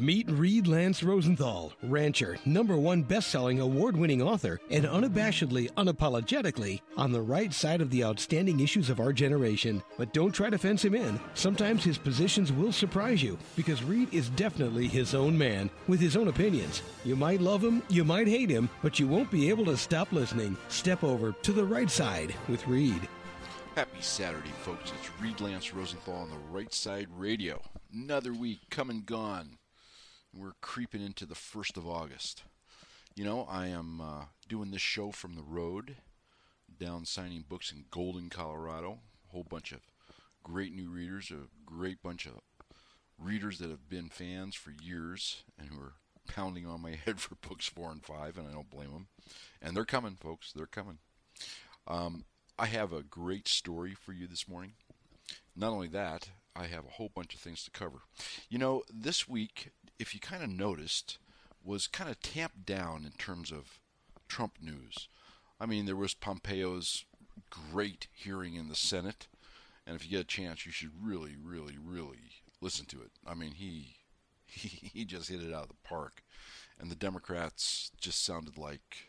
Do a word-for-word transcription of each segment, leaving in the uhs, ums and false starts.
Meet Reed Lance Rosenthal, rancher, number one best-selling, award-winning author, and unabashedly, unapologetically on the right side of the outstanding issues of our generation. But don't try to fence him in. Sometimes his positions will surprise you, because Reed is definitely his own man, with his own opinions. You might love him, you might hate him, but you won't be able to stop listening. Step over to the right side with Reed. Happy Saturday, folks. It's Reed Lance Rosenthal on the Right Side Radio. Another week come and gone. We're creeping into the first of August. You know, I am uh, doing this show from the road, down signing books in Golden, Colorado. A whole bunch of great new readers, a great bunch of readers that have been fans for years and who are pounding on my head for books four and five, and I don't blame them. And they're coming, folks. They're coming. Um... I have a great story for you this morning. Not only that, I have a whole bunch of things to cover. You know, this week, if you kind of noticed, was kind of tamped down in terms of Trump news. I mean, there was Pompeo's great hearing in the Senate, and if you get a chance, you should really, really, really listen to it. I mean, he he, he just hit it out of the park, and the Democrats just sounded like,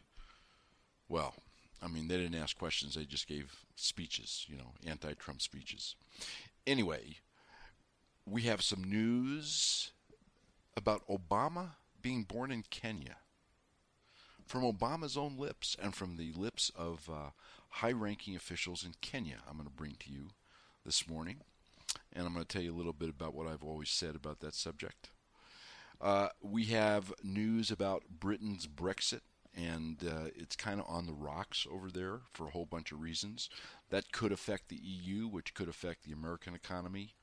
well, I mean, they didn't ask questions. They just gave speeches, you know, anti-Trump speeches. Anyway, we have some news about Obama being born in Kenya. From Obama's own lips and from the lips of uh, high-ranking officials in Kenya, I'm going to bring to you this morning. And I'm going to tell you a little bit about what I've always said about that subject. Uh, we have news about Britain's Brexit. And uh, it's kind of on the rocks over there for a whole bunch of reasons. That could affect the E U, which could affect the American economy.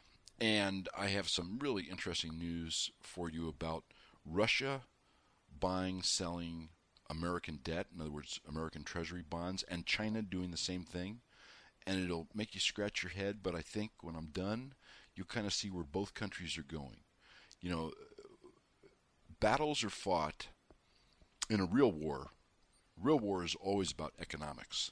And I have some really interesting news for you about Russia buying, selling American debt, in other words, American Treasury bonds, and China doing the same thing. And it'll make you scratch your head, but I think when I'm done, you'll kind of see where both countries are going. You know, battles are fought. In a real war, real war is always about economics.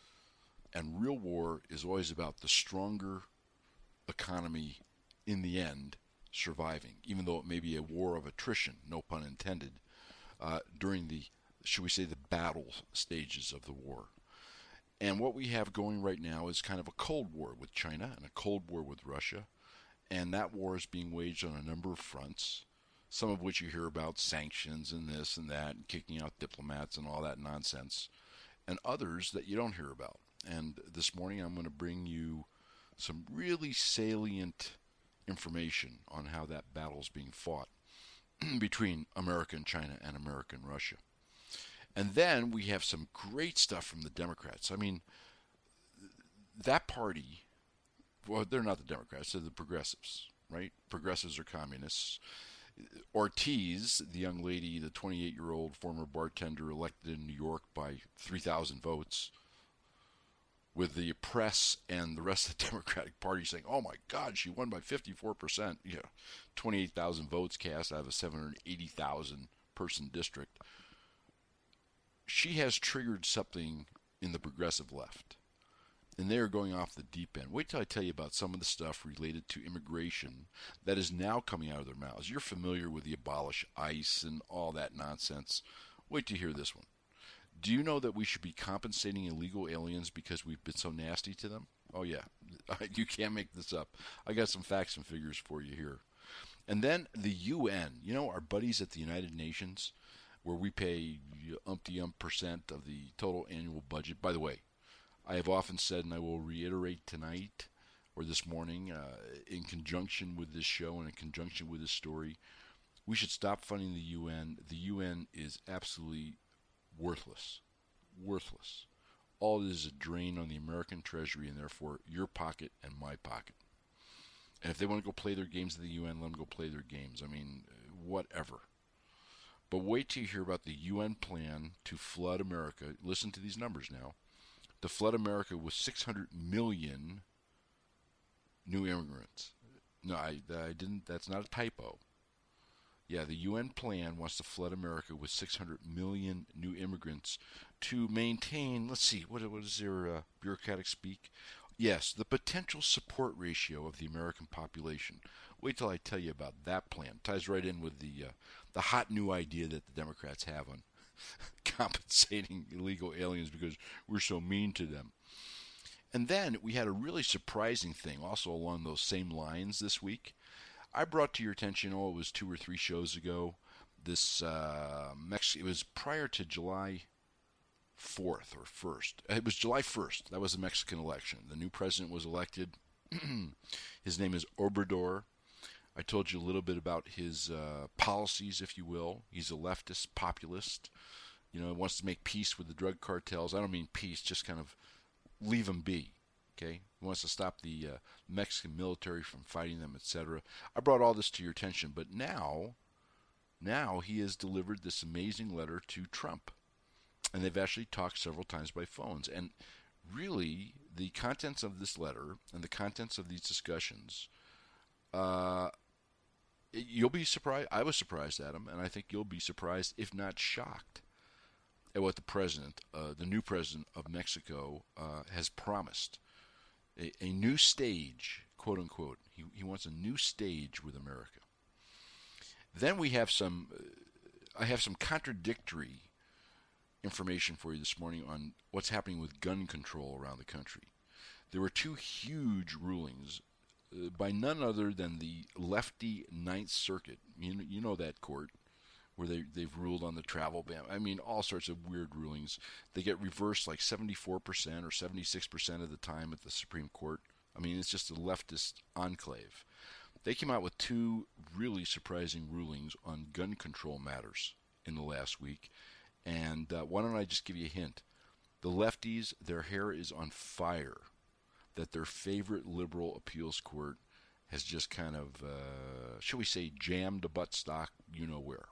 And real war is always about the stronger economy in the end surviving, even though it may be a war of attrition, no pun intended, uh, during the, should we say, the battle stages of the war. And what we have going right now is kind of a Cold War with China and a Cold War with Russia. And that war is being waged on a number of fronts. Some of which you hear about sanctions and this and that, and kicking out diplomats and all that nonsense, and others that you don't hear about. And this morning I'm going to bring you some really salient information on how that battle is being fought between America and China and America and Russia. And then we have some great stuff from the Democrats. I mean, that party, well, they're not the Democrats, they're the progressives, right? Progressives are communists. Ortiz, the young lady, the twenty-eight-year-old former bartender elected in New York by three thousand votes, with the press and the rest of the Democratic Party saying, oh my God, she won by fifty-four percent. Yeah, twenty-eight thousand votes cast out of a seven hundred eighty thousand person district. She has triggered something in the progressive left. And they are going off the deep end. Wait till I tell you about some of the stuff related to immigration that is now coming out of their mouths. You're familiar with the abolish ICE and all that nonsense. Wait to hear this one. Do you know that we should be compensating illegal aliens because we've been so nasty to them? Oh, yeah. You can't make this up. I got some facts and figures for you here. And then the U N. You know, our buddies at the United Nations, where we pay umpty-ump percent of the total annual budget. By the way, I have often said, and I will reiterate tonight or this morning, uh, in conjunction with this show and in conjunction with this story, we should stop funding the U N. The U N is absolutely worthless. Worthless. All it is a drain on the American Treasury and therefore your pocket and my pocket. And if they want to go play their games at the U N, let them go play their games. I mean, whatever. But wait till you hear about the U N plan to flood America. Listen to these numbers now. To flood America with six hundred million new immigrants. No, I, I didn't. That's not a typo. Yeah, the U N plan wants to flood America with six hundred million new immigrants to maintain, let's see, what, what is their uh, bureaucratic speak? Yes, the potential support ratio of the American population. Wait till I tell you about that plan. Ties right in with the uh, the hot new idea that the Democrats have on compensating illegal aliens because we're so mean to them. And then we had a really surprising thing also along those same lines this week. I brought to your attention, oh, it was two or three shows ago, this uh, Mex- it was prior to July fourth or first. It was July first. That was the Mexican election. The new president was elected. His name is Obrador. I told you a little bit about his uh, policies, if you will. He's a leftist populist. You know, wants to make peace with the drug cartels. I don't mean peace, just kind of leave them be. Okay? He wants to stop the uh, Mexican military from fighting them, et cetera. I brought all this to your attention, but now, now he has delivered this amazing letter to Trump. And they've actually talked several times by phones. And really, the contents of this letter and the contents of these discussions, uh, you'll be surprised. I was surprised at them, and I think you'll be surprised, if not shocked, at what the president, uh, the new president of Mexico, uh, has promised. A, a new stage, quote unquote. He, he wants a new stage with America. Then we have some, uh, I have some contradictory information for you this morning on what's happening with gun control around the country. There were two huge rulings uh, by none other than the lefty Ninth Circuit. You know, you know that court where they, they've ruled on the travel ban. I mean, all sorts of weird rulings. They get reversed like seventy-four percent or seventy-six percent of the time at the Supreme Court. I mean, it's just a leftist enclave. They came out with two really surprising rulings on gun control matters in the last week. And uh, why don't I just give you a hint? The lefties, their hair is on fire that their favorite liberal appeals court has just kind of, uh, shall we say, jammed a buttstock you-know-where.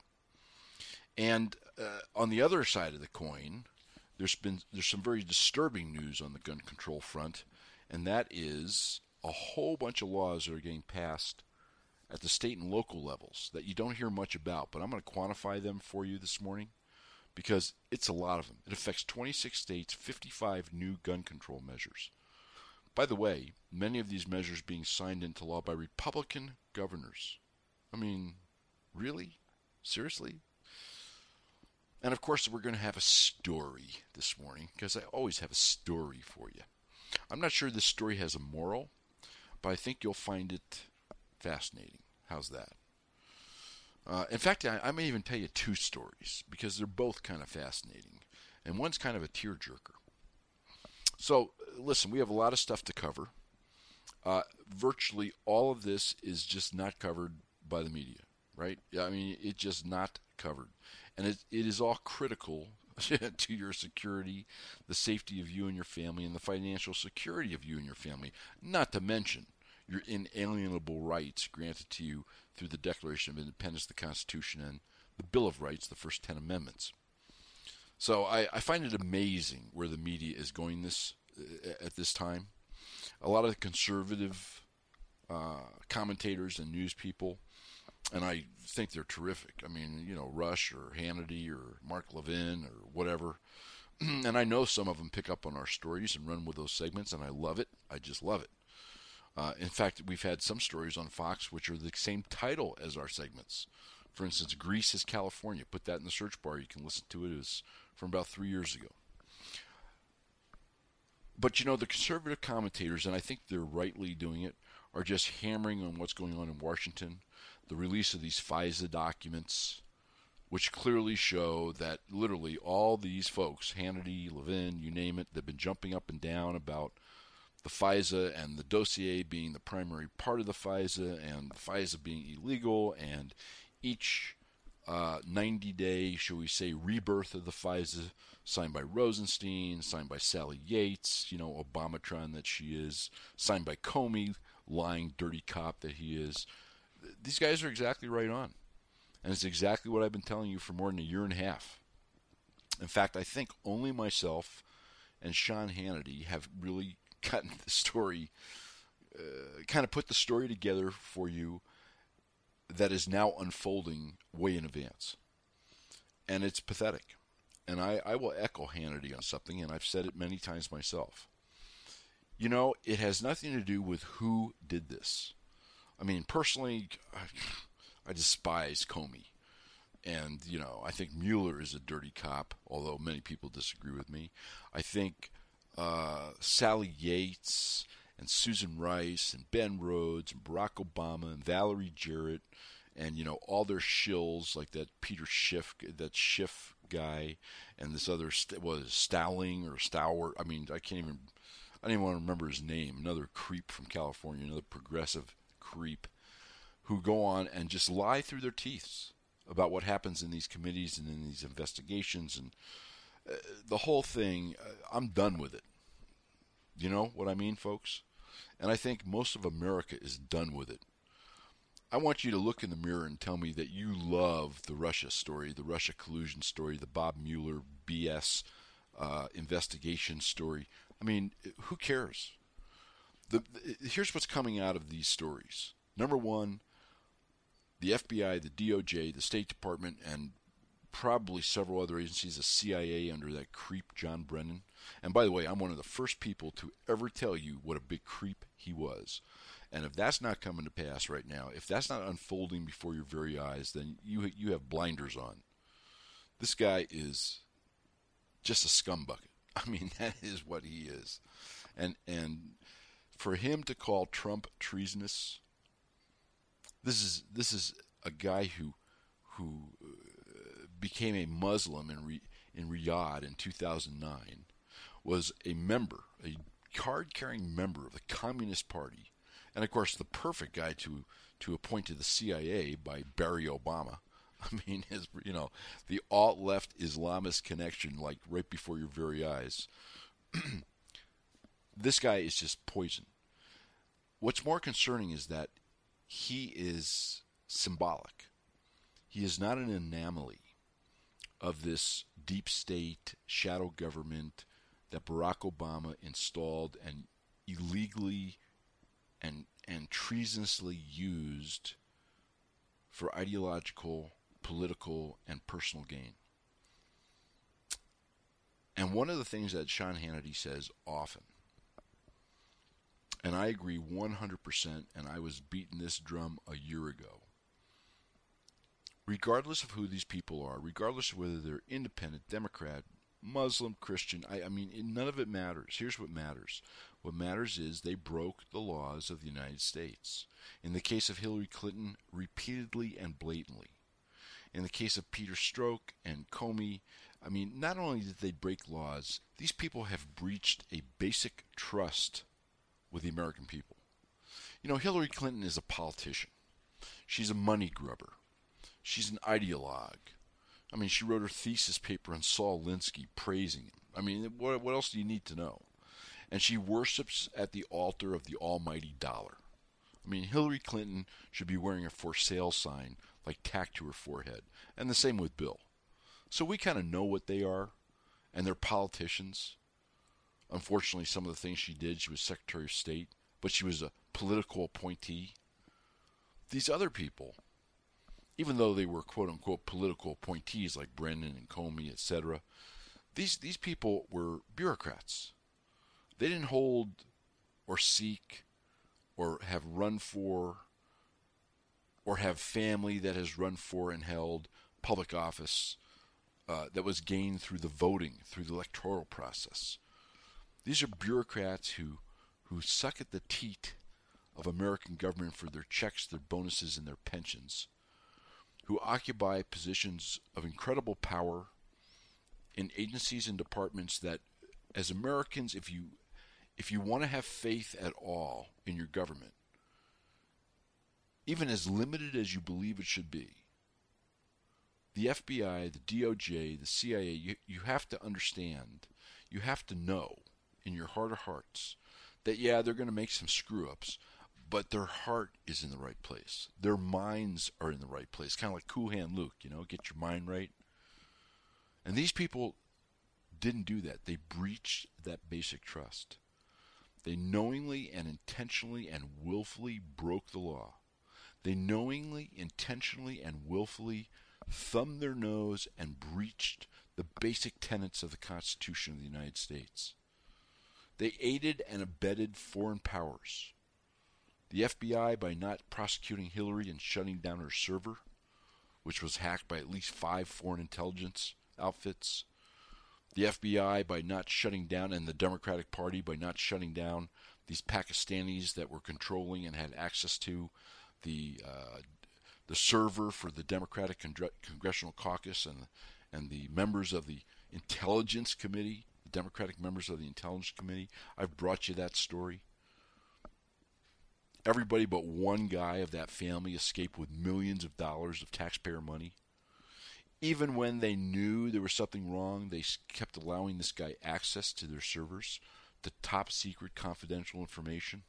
And uh, on the other side of the coin, there's been there's some very disturbing news on the gun control front, and that is a whole bunch of laws that are getting passed at the state and local levels that you don't hear much about, but I'm going to quantify them for you this morning, because it's a lot of them. It affects twenty-six states, fifty-five new gun control measures. By the way, many of these measures being signed into law by Republican governors. I mean, really? Seriously? And of course, we're going to have a story this morning, because I always have a story for you. I'm not sure this story has a moral, but I think you'll find it fascinating. How's that? Uh, in fact, I, I may even tell you two stories, because they're both kind of fascinating. And one's kind of a tearjerker. So, listen, we have a lot of stuff to cover. Uh, virtually all of this is just not covered by the media, right? I mean, it's just not covered. And it, it is all critical to your security, the safety of you and your family, and the financial security of you and your family, not to mention your inalienable rights granted to you through the Declaration of Independence, the Constitution, and the Bill of Rights, the first ten amendments. So I, I find it amazing where the media is going this uh, at this time. A lot of the conservative uh, commentators and news people, and I think they're terrific. I mean, you know, Rush or Hannity or Mark Levin or whatever. And I know some of them pick up on our stories and run with those segments, and I love it. I just love it. Uh, in fact, we've had some stories on Fox which are the same title as our segments. For instance, Greece is California. Put that in the search bar. You can listen to it. It was from about three years ago. But, you know, the conservative commentators, and I think they're rightly doing it, are just hammering on what's going on in Washington. The release of these FISA documents, which clearly show that literally all these folks, Hannity, Levin, you name it, they've been jumping up and down about the FISA and the dossier being the primary part of the FISA and the FISA being illegal, and each uh, ninety-day, shall we say, rebirth of the FISA signed by Rosenstein, signed by Sally Yates, you know, Obamatron that she is, signed by Comey, lying dirty cop that he is. These guys are exactly right on. And it's exactly what I've been telling you for more than a year and a half. In fact, I think only myself and Sean Hannity have really gotten the story, uh, kind of put the story together for you that is now unfolding way in advance. And it's pathetic. And I, I will echo Hannity on something, and I've said it many times myself. You know, it has nothing to do with who did this. I mean, personally, I, I despise Comey. And, you know, I think Mueller is a dirty cop, although many people disagree with me. I think uh, Sally Yates and Susan Rice and Ben Rhodes and Barack Obama and Valerie Jarrett and, you know, all their shills like that Peter Schiff, that Schiff guy, and this other, what is it, Stowling or Stowert? I mean, I can't even, I don't even want to remember his name. Another creep from California, another progressive creep who go on and just lie through their teeth about what happens in these committees and in these investigations. And uh, the whole thing, uh, I'm done with it. You know what I mean, folks? And I think most of America is done with it. I want you to look in the mirror and tell me that you love the Russia story, the Russia collusion story, the Bob Mueller B S uh, investigation story. I mean, who cares? The, the, here's what's coming out of these stories. Number one, the F B I, the D O J, the State Department, and probably several other agencies, the C I A under that creep John Brennan. And by the way, I'm one of the first people to ever tell you what a big creep he was. And if that's not coming to pass right now, if that's not unfolding before your very eyes, then you you have blinders on. This guy is just a scumbucket. I mean, that is what he is. And and for him to call Trump treasonous, this is this is a guy who who became a Muslim in Re, in Riyadh in two thousand nine, was a member, a card-carrying member of the Communist Party, and of course the perfect guy to to appoint to the C I A by Barry Obama. I mean, his, you know, the alt-left Islamist connection, like right before your very eyes. This guy is just poison. What's more concerning is that he is symbolic. He is not an anomaly of this deep state shadow government that Barack Obama installed and illegally and and treasonously used for ideological, political, and personal gain. And one of the things that Sean Hannity says often, and I agree one hundred percent, and I was beating this drum a year ago, regardless of who these people are, regardless of whether they're independent, Democrat, Muslim, Christian, I, I mean, none of it matters. Here's what matters. What matters is they broke the laws of the United States. In the case of Hillary Clinton, repeatedly and blatantly. In the case of Peter Strzok and Comey, I mean, not only did they break laws, these people have breached a basic trust with the American people. You know, Hillary Clinton is a politician. She's a money grubber. She's an ideologue. I mean, she wrote her thesis paper on Saul Alinsky praising him. I mean, what, what else do you need to know? And she worships at the altar of the almighty dollar. I mean, Hillary Clinton should be wearing a for sale sign like tacked to her forehead. And the same with Bill. So we kind of know what they are, and they're politicians. Unfortunately, some of the things she did, she was Secretary of State, but she was a political appointee. These other people, even though they were quote-unquote political appointees like Brennan and Comey, et cetera, these, these people were bureaucrats. They didn't hold or seek or have run for or have family that has run for and held public office uh, that was gained through the voting, through the electoral process. These are bureaucrats who, who suck at the teat of American government for their checks, their bonuses, and their pensions, who occupy positions of incredible power in agencies and departments that, as Americans, if you if you want to have faith at all in your government, even as limited as you believe it should be, the F B I, the D O J, the C I A, you, you have to understand, you have to know in your heart of hearts that, yeah, they're going to make some screw-ups, but their heart is in the right place. Their minds are in the right place. Kind of like Cool Hand Luke, you know, get your mind right. And these people didn't do that. They breached that basic trust. They knowingly and intentionally and willfully broke the law. They knowingly, intentionally, and willfully thumbed their nose and breached the basic tenets of the Constitution of the United States. They aided and abetted foreign powers. The F B I by not prosecuting Hillary and shutting down her server, which was hacked by at least five foreign intelligence outfits. The F B I by not shutting down, and the Democratic Party by not shutting down these Pakistanis that were controlling and had access to the uh, the server for the Democratic Congre- Congressional Caucus and and the members of the Intelligence Committee, the Democratic members of the Intelligence Committee. I've brought you that story. Everybody but one guy of that family escaped with millions of dollars of taxpayer money. Even when they knew there was something wrong, they kept allowing this guy access to their servers, the top secret confidential information.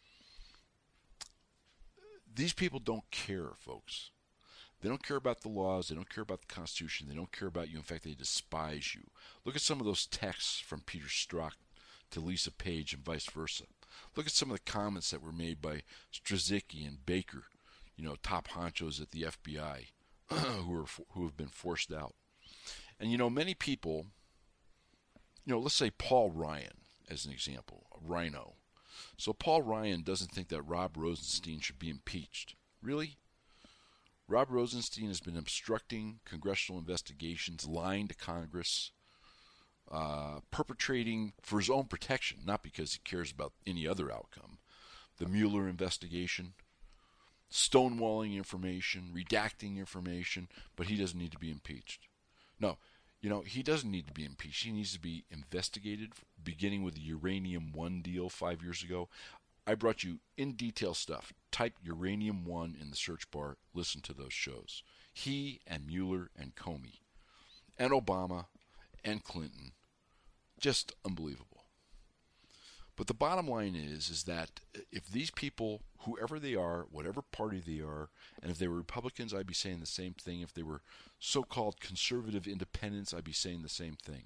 These people don't care, folks. They don't care about the laws. They don't care about the Constitution. They don't care about you. In fact, they despise you. Look at some of those texts from Peter Strzok to Lisa Page and vice versa. Look at some of the comments that were made by Strzicki and Baker, you know, top honchos at the F B I, who are who have been forced out. And, you know, many people, you know, let's say Paul Ryan as an example, Rhino. So Paul Ryan doesn't think that Rob Rosenstein should be impeached. Really? Rob Rosenstein has been obstructing congressional investigations, lying to Congress, uh, perpetrating for his own protection, not because he cares about any other outcome. The Mueller investigation, stonewalling information, redacting information, but he doesn't need to be impeached. No, you know, he doesn't need to be impeached. He needs to be investigated, beginning with the Uranium One deal five years ago. I brought you in detail stuff. Type Uranium One in the search bar. Listen to those shows. He and Mueller and Comey and Obama and Clinton. Just unbelievable. But the bottom line is, is that if these people, whoever they are, whatever party they are, and if they were Republicans, I'd be saying the same thing. If they were so-called conservative independents, I'd be saying the same thing.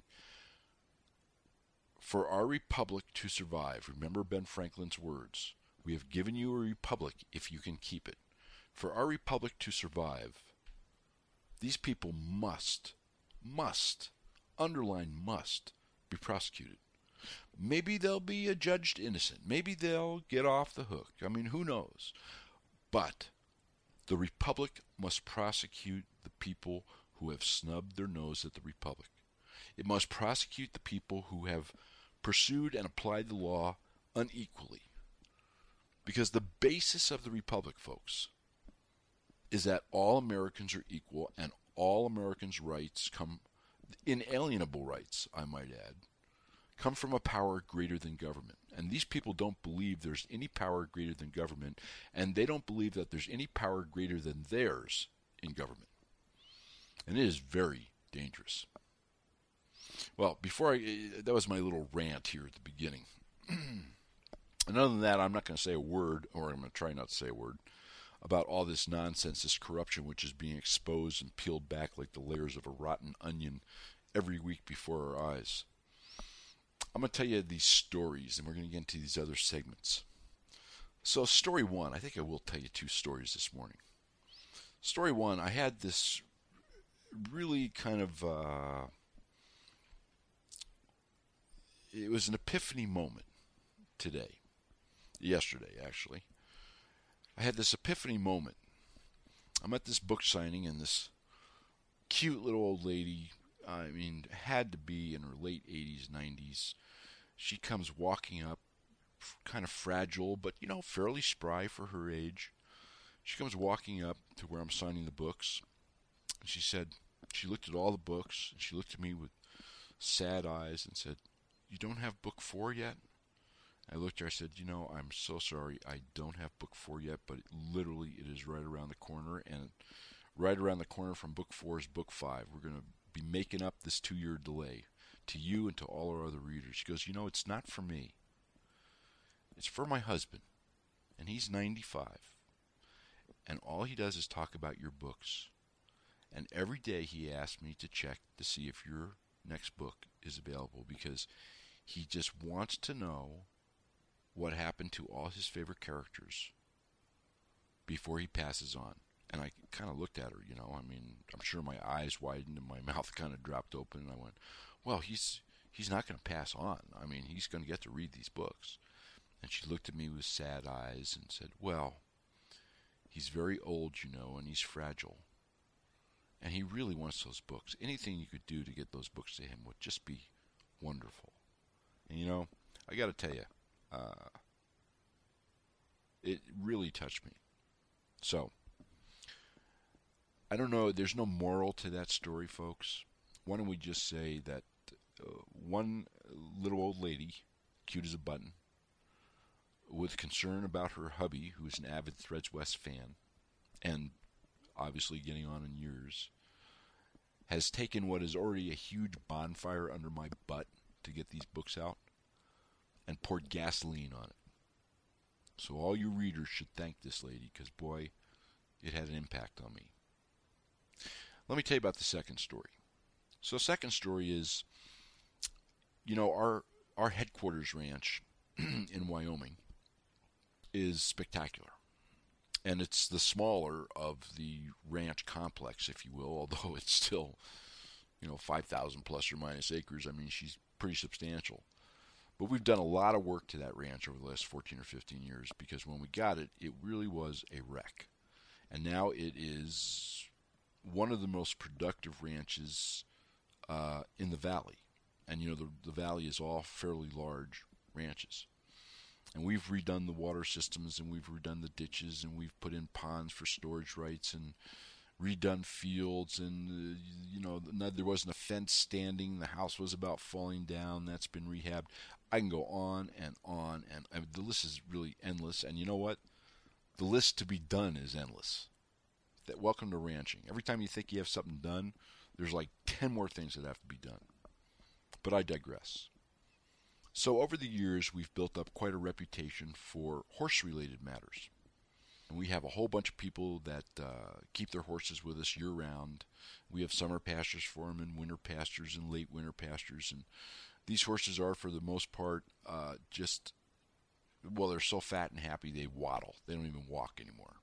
For our republic to survive, remember Ben Franklin's words, we have given you a republic if you can keep it. For our republic to survive, these people must, must, underline must, be prosecuted. Maybe they'll be adjudged innocent. Maybe they'll get off the hook. I mean, who knows? But the republic must prosecute the people who have snubbed their nose at the republic. It must prosecute the people who have pursued and applied the law unequally. Because the basis of the republic, folks, is that all Americans are equal and all Americans' rights come, inalienable rights, I might add, come from a power greater than government. And these people don't believe there's any power greater than government, and they don't believe that there's any power greater than theirs in government. And it is very dangerous. Well, before I, that was my little rant here at the beginning. And other than that, I'm not going to say a word, or I'm going to try not to say a word, about all this nonsense, this corruption which is being exposed and peeled back like the layers of a rotten onion every week before our eyes. I'm going to tell you these stories, and we're going to get into these other segments. So story one, I think I will tell you two stories this morning. Story one, I had this really kind of, uh, it was an epiphany moment today, yesterday actually. I had this epiphany moment. I'm at this book signing, and this cute little old lady, I mean, had to be in her late eighties, nineties. She comes walking up, kind of fragile, but, you know, fairly spry for her age. She comes walking up to where I'm signing the books. And she said, she looked at all the books, and she looked at me with sad eyes and said, "You don't have book four yet?" I looked at her, I said, "You know, I'm so sorry, I don't have book four yet, but it, literally it is right around the corner, and right around the corner from book four is book five. We're going to be making up this two-year delay to you and to all our other readers." She goes, "You know, it's not for me. It's for my husband, and he's ninety-five, and all he does is talk about your books, and every day he asks me to check to see if your next book is available, because he just wants to know what happened to all his favorite characters before he passes on." And I kind of looked at her, you know, I mean, I'm sure my eyes widened and my mouth kind of dropped open, and I went, well, he's he's not going to pass on. I mean, he's going to get to read these books. And she looked at me with sad eyes and said, well, he's very old, you know, and he's fragile. And he really wants those books. Anything you could do to get those books to him would just be wonderful. And, you know, I got to tell you, uh, it really touched me. So, I don't know, there's no moral to that story, folks. Why don't we just say that uh, one little old lady, cute as a button, with concern about her hubby, who's an avid Threads West fan, and obviously getting on in years, has taken what is already a huge bonfire under my butt to get these books out and poured gasoline on it. So all you readers should thank this lady, because, boy, it had an impact on me. Let me tell you about the second story. So second story is, you know, our, our headquarters ranch in Wyoming is spectacular. And it's the smaller of the ranch complex, if you will, although it's still, you know, five thousand plus or minus acres. I mean, she's pretty substantial. But we've done a lot of work to that ranch over the last fourteen or fifteen years, because when we got it, it really was a wreck. And now it is one of the most productive ranches uh, in the valley. And, you know, the, the valley is all fairly large ranches. And we've redone the water systems, and we've redone the ditches, and we've put in ponds for storage rights, and redone fields, and, uh, you know, there wasn't a fence standing. The house was about falling down. That's been rehabbed. I can go on and on, and I mean, the list is really endless. And you know what? The list to be done is endless. That, welcome to ranching. Every time you think you have something done, there's like ten more things that have to be done. But I digress. So over the years, we've built up quite a reputation for horse-related matters. And we have a whole bunch of people that uh, keep their horses with us year-round. We have summer pastures for them, and winter pastures, and late winter pastures. And these horses are, for the most part, uh, just, well, they're so fat and happy they waddle. They don't even walk anymore.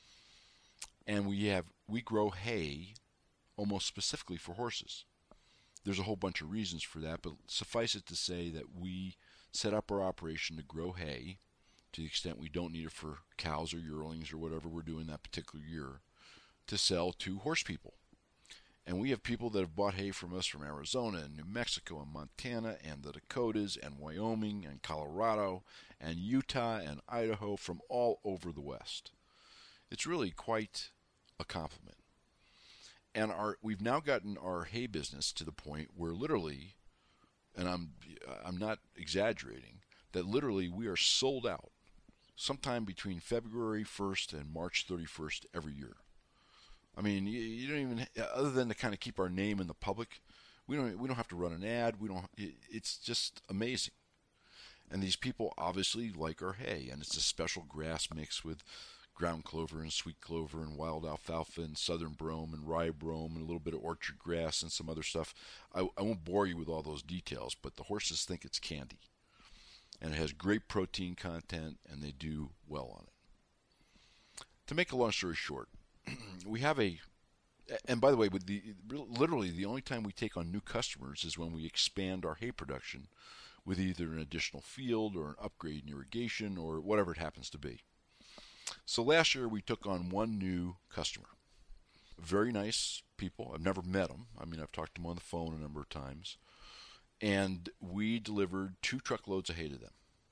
And we have we grow hay almost specifically for horses. There's a whole bunch of reasons for that, but suffice it to say that we set up our operation to grow hay to the extent we don't need it for cows or yearlings or whatever we're doing that particular year, to sell to horse people. And we have people that have bought hay from us from Arizona and New Mexico and Montana and the Dakotas and Wyoming and Colorado and Utah and Idaho, from all over the West. It's really quite a compliment. And our we've now gotten our hay business to the point where literally, and I'm I'm not exaggerating, that literally we are sold out sometime between February first and March thirty-first every year. I mean, you, you don't even, other than to kind of keep our name in the public, we don't we don't have to run an ad. We don't. It, it's just amazing. And these people obviously like our hay, and it's a special grass mix with ground clover and sweet clover and wild alfalfa and southern brome and rye brome and a little bit of orchard grass and some other stuff. I, I won't bore you with all those details, but the horses think it's candy. And it has great protein content, and they do well on it. To make a long story short, we have a, and by the way, with the literally the only time we take on new customers is when we expand our hay production with either an additional field or an upgrade in irrigation or whatever it happens to be. So last year we took on one new customer. Very nice people. I've never met them. I mean, I've talked to them on the phone a number of times. And we delivered two truckloads of hay to them.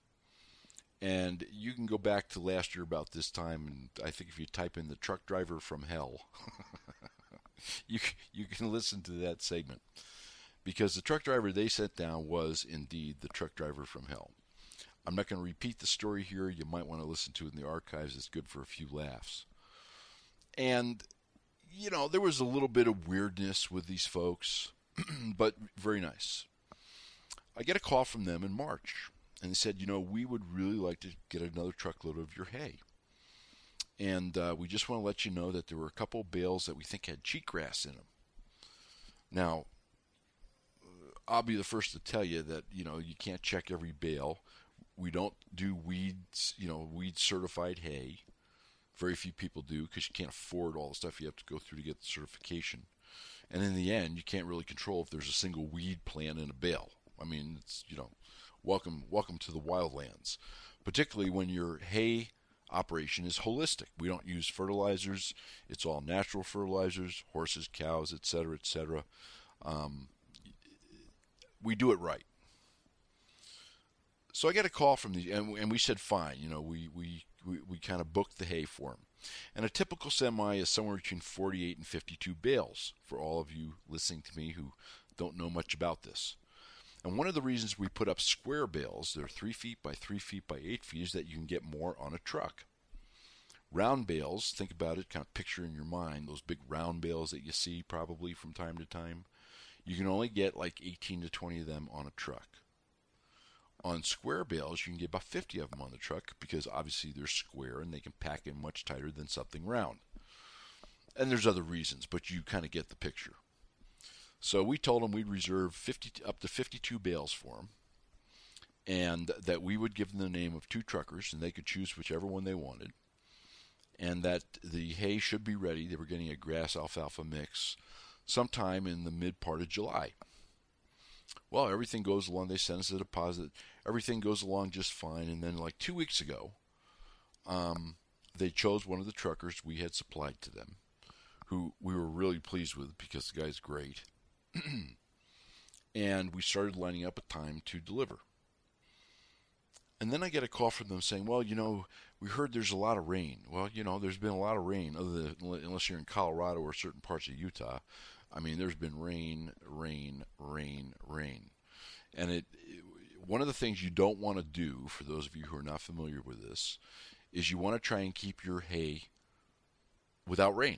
And you can go back to last year about this time, and I think if you type in the truck driver from hell, you you can listen to that segment. Because the truck driver they sent down was indeed the truck driver from hell. I'm not going to repeat the story here. You might want to listen to it in the archives. It's good for a few laughs. And, you know, there was a little bit of weirdness with these folks, but very nice. I get a call from them in March, and they said, you know, we would really like to get another truckload of your hay. And uh, we just want to let you know that there were a couple of bales that we think had cheatgrass in them. Now, I'll be the first to tell you that, you know, you can't check every bale. We don't do weeds, you know, weed certified hay. Very few people do, because you can't afford all the stuff you have to go through to get the certification. And in the end, you can't really control if there's a single weed plant in a bale. I mean, it's, you know, welcome, welcome to the wildlands, particularly when your hay operation is holistic. We don't use fertilizers. It's all natural fertilizers, horses, cows, et cetera, et cetera. Um, we do it right. So I got a call from the, and, and we said, fine, you know, we, we, we, we kind of booked the hay for him. And a typical semi is somewhere between forty-eight and fifty-two bales, for all of you listening to me who don't know much about this. And one of the reasons we put up square bales, they're three feet by three feet by eight feet, is that you can get more on a truck. Round bales, think about it, kind of picture in your mind, those big round bales that you see probably from time to time. You can only get like eighteen to twenty of them on a truck. On square bales, you can get about fifty of them on the truck because obviously they're square and they can pack in much tighter than something round. And there's other reasons, but you kind of get the picture. So we told them we'd reserve fifty up to fifty-two bales for them, and that we would give them the name of two truckers, and they could choose whichever one they wanted, and that the hay should be ready. They were getting a grass alfalfa mix sometime in the mid part of July. Well, everything goes along. They sent us a deposit. Everything goes along just fine. And then like two weeks ago, um, they chose one of the truckers we had supplied to them, who we were really pleased with because the guy's great. And we started lining up a time to deliver. And then I get a call from them saying, well, you know, we heard there's a lot of rain. Well, you know, there's been a lot of rain, other than, unless you're in Colorado or certain parts of Utah. I mean, there's been rain, rain, rain, rain. And it, it one of the things you don't want to do, for those of you who are not familiar with this, is you want to try and keep your hay without rain,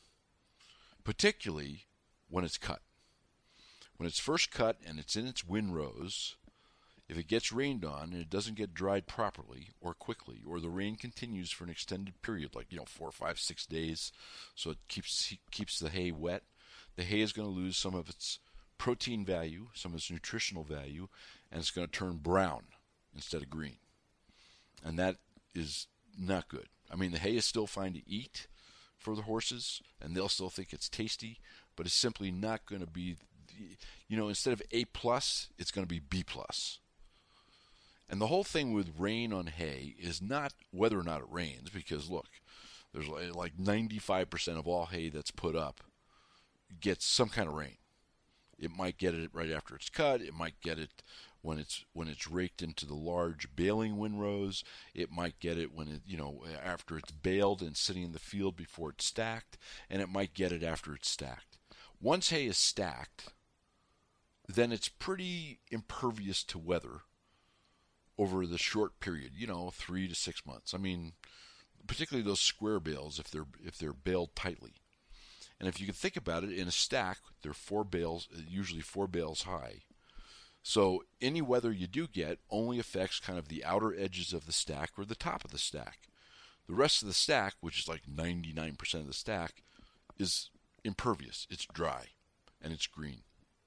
particularly when it's cut. When it's first cut and it's in its windrows, if it gets rained on and it doesn't get dried properly or quickly, or the rain continues for an extended period, like, you know, four, five, six days, so it keeps keeps the hay wet, the hay is going to lose some of its protein value, some of its nutritional value, and it's going to turn brown instead of green. And that is not good. I mean, the hay is still fine to eat for the horses, and they'll still think it's tasty, but it's simply not going to be, you know, instead of A plus, it's going to be B plus. And the whole thing with rain on hay is not whether or not it rains, because look, there's like ninety-five percent of all hay that's put up gets some kind of rain. It might get it right after it's cut. It might get it when it's when it's raked into the large baling windrows. It might get it when it, you know, after it's baled and sitting in the field before it's stacked, and it might get it after it's stacked. Once hay is stacked, then it's pretty impervious to weather over the short period, you know, three to six months. I mean, particularly those square bales, if they're if they're baled tightly. And if you can think about it, in a stack, they're four bales, usually four bales high. So any weather you do get only affects kind of the outer edges of the stack or the top of the stack. The rest of the stack, which is like ninety-nine percent of the stack, is impervious. It's dry, and it's green.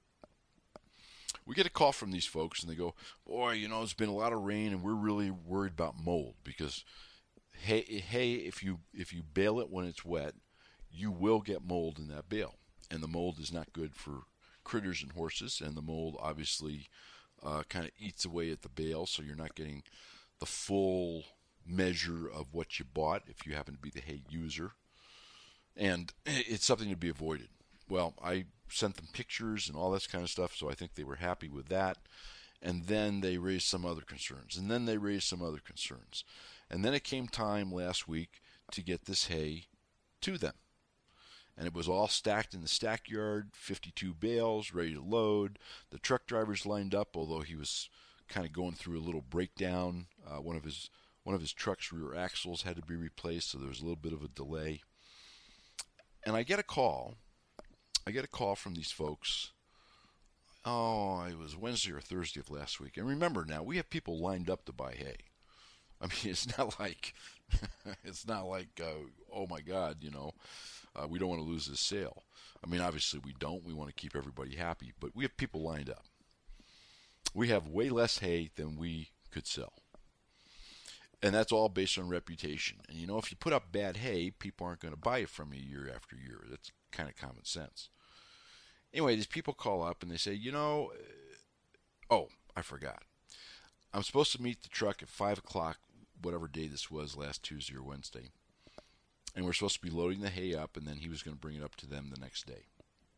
We get a call from these folks, and they go, boy, you know, there's been a lot of rain, and we're really worried about mold, because hay, hay if you if you bale it when it's wet, you will get mold in that bale. And the mold is not good for critters and horses, and the mold obviously uh, kind of eats away at the bale, so you're not getting the full measure of what you bought if you happen to be the hay user. And it's something to be avoided. Well, I sent them pictures and all this kind of stuff, so I think they were happy with that. And then they raised some other concerns. And then they raised some other concerns. And then it came time last week to get this hay to them. And it was all stacked in the stack yard, fifty-two bales, ready to load. The truck driver's lined up, although he was kind of going through a little breakdown. Uh, one of his one of his truck's rear axles had to be replaced, so there was a little bit of a delay. And I get a call. I get a call from these folks. Oh, it was Wednesday or Thursday of last week. And remember now, we have people lined up to buy hay. I mean, it's not like, it's not like, uh, oh my God, you know, uh, we don't want to lose this sale. I mean, obviously we don't. We want to keep everybody happy, but we have people lined up. We have way less hay than we could sell. And that's all based on reputation. And, you know, if you put up bad hay, people aren't going to buy it from you year after year. That's kind of common sense. Anyway, these people call up and they say, you know, Oh, I forgot. I'm supposed to meet the truck at five o'clock, whatever day this was, last Tuesday or Wednesday. And we're supposed to be loading the hay up, and then he was going to bring it up to them the next day.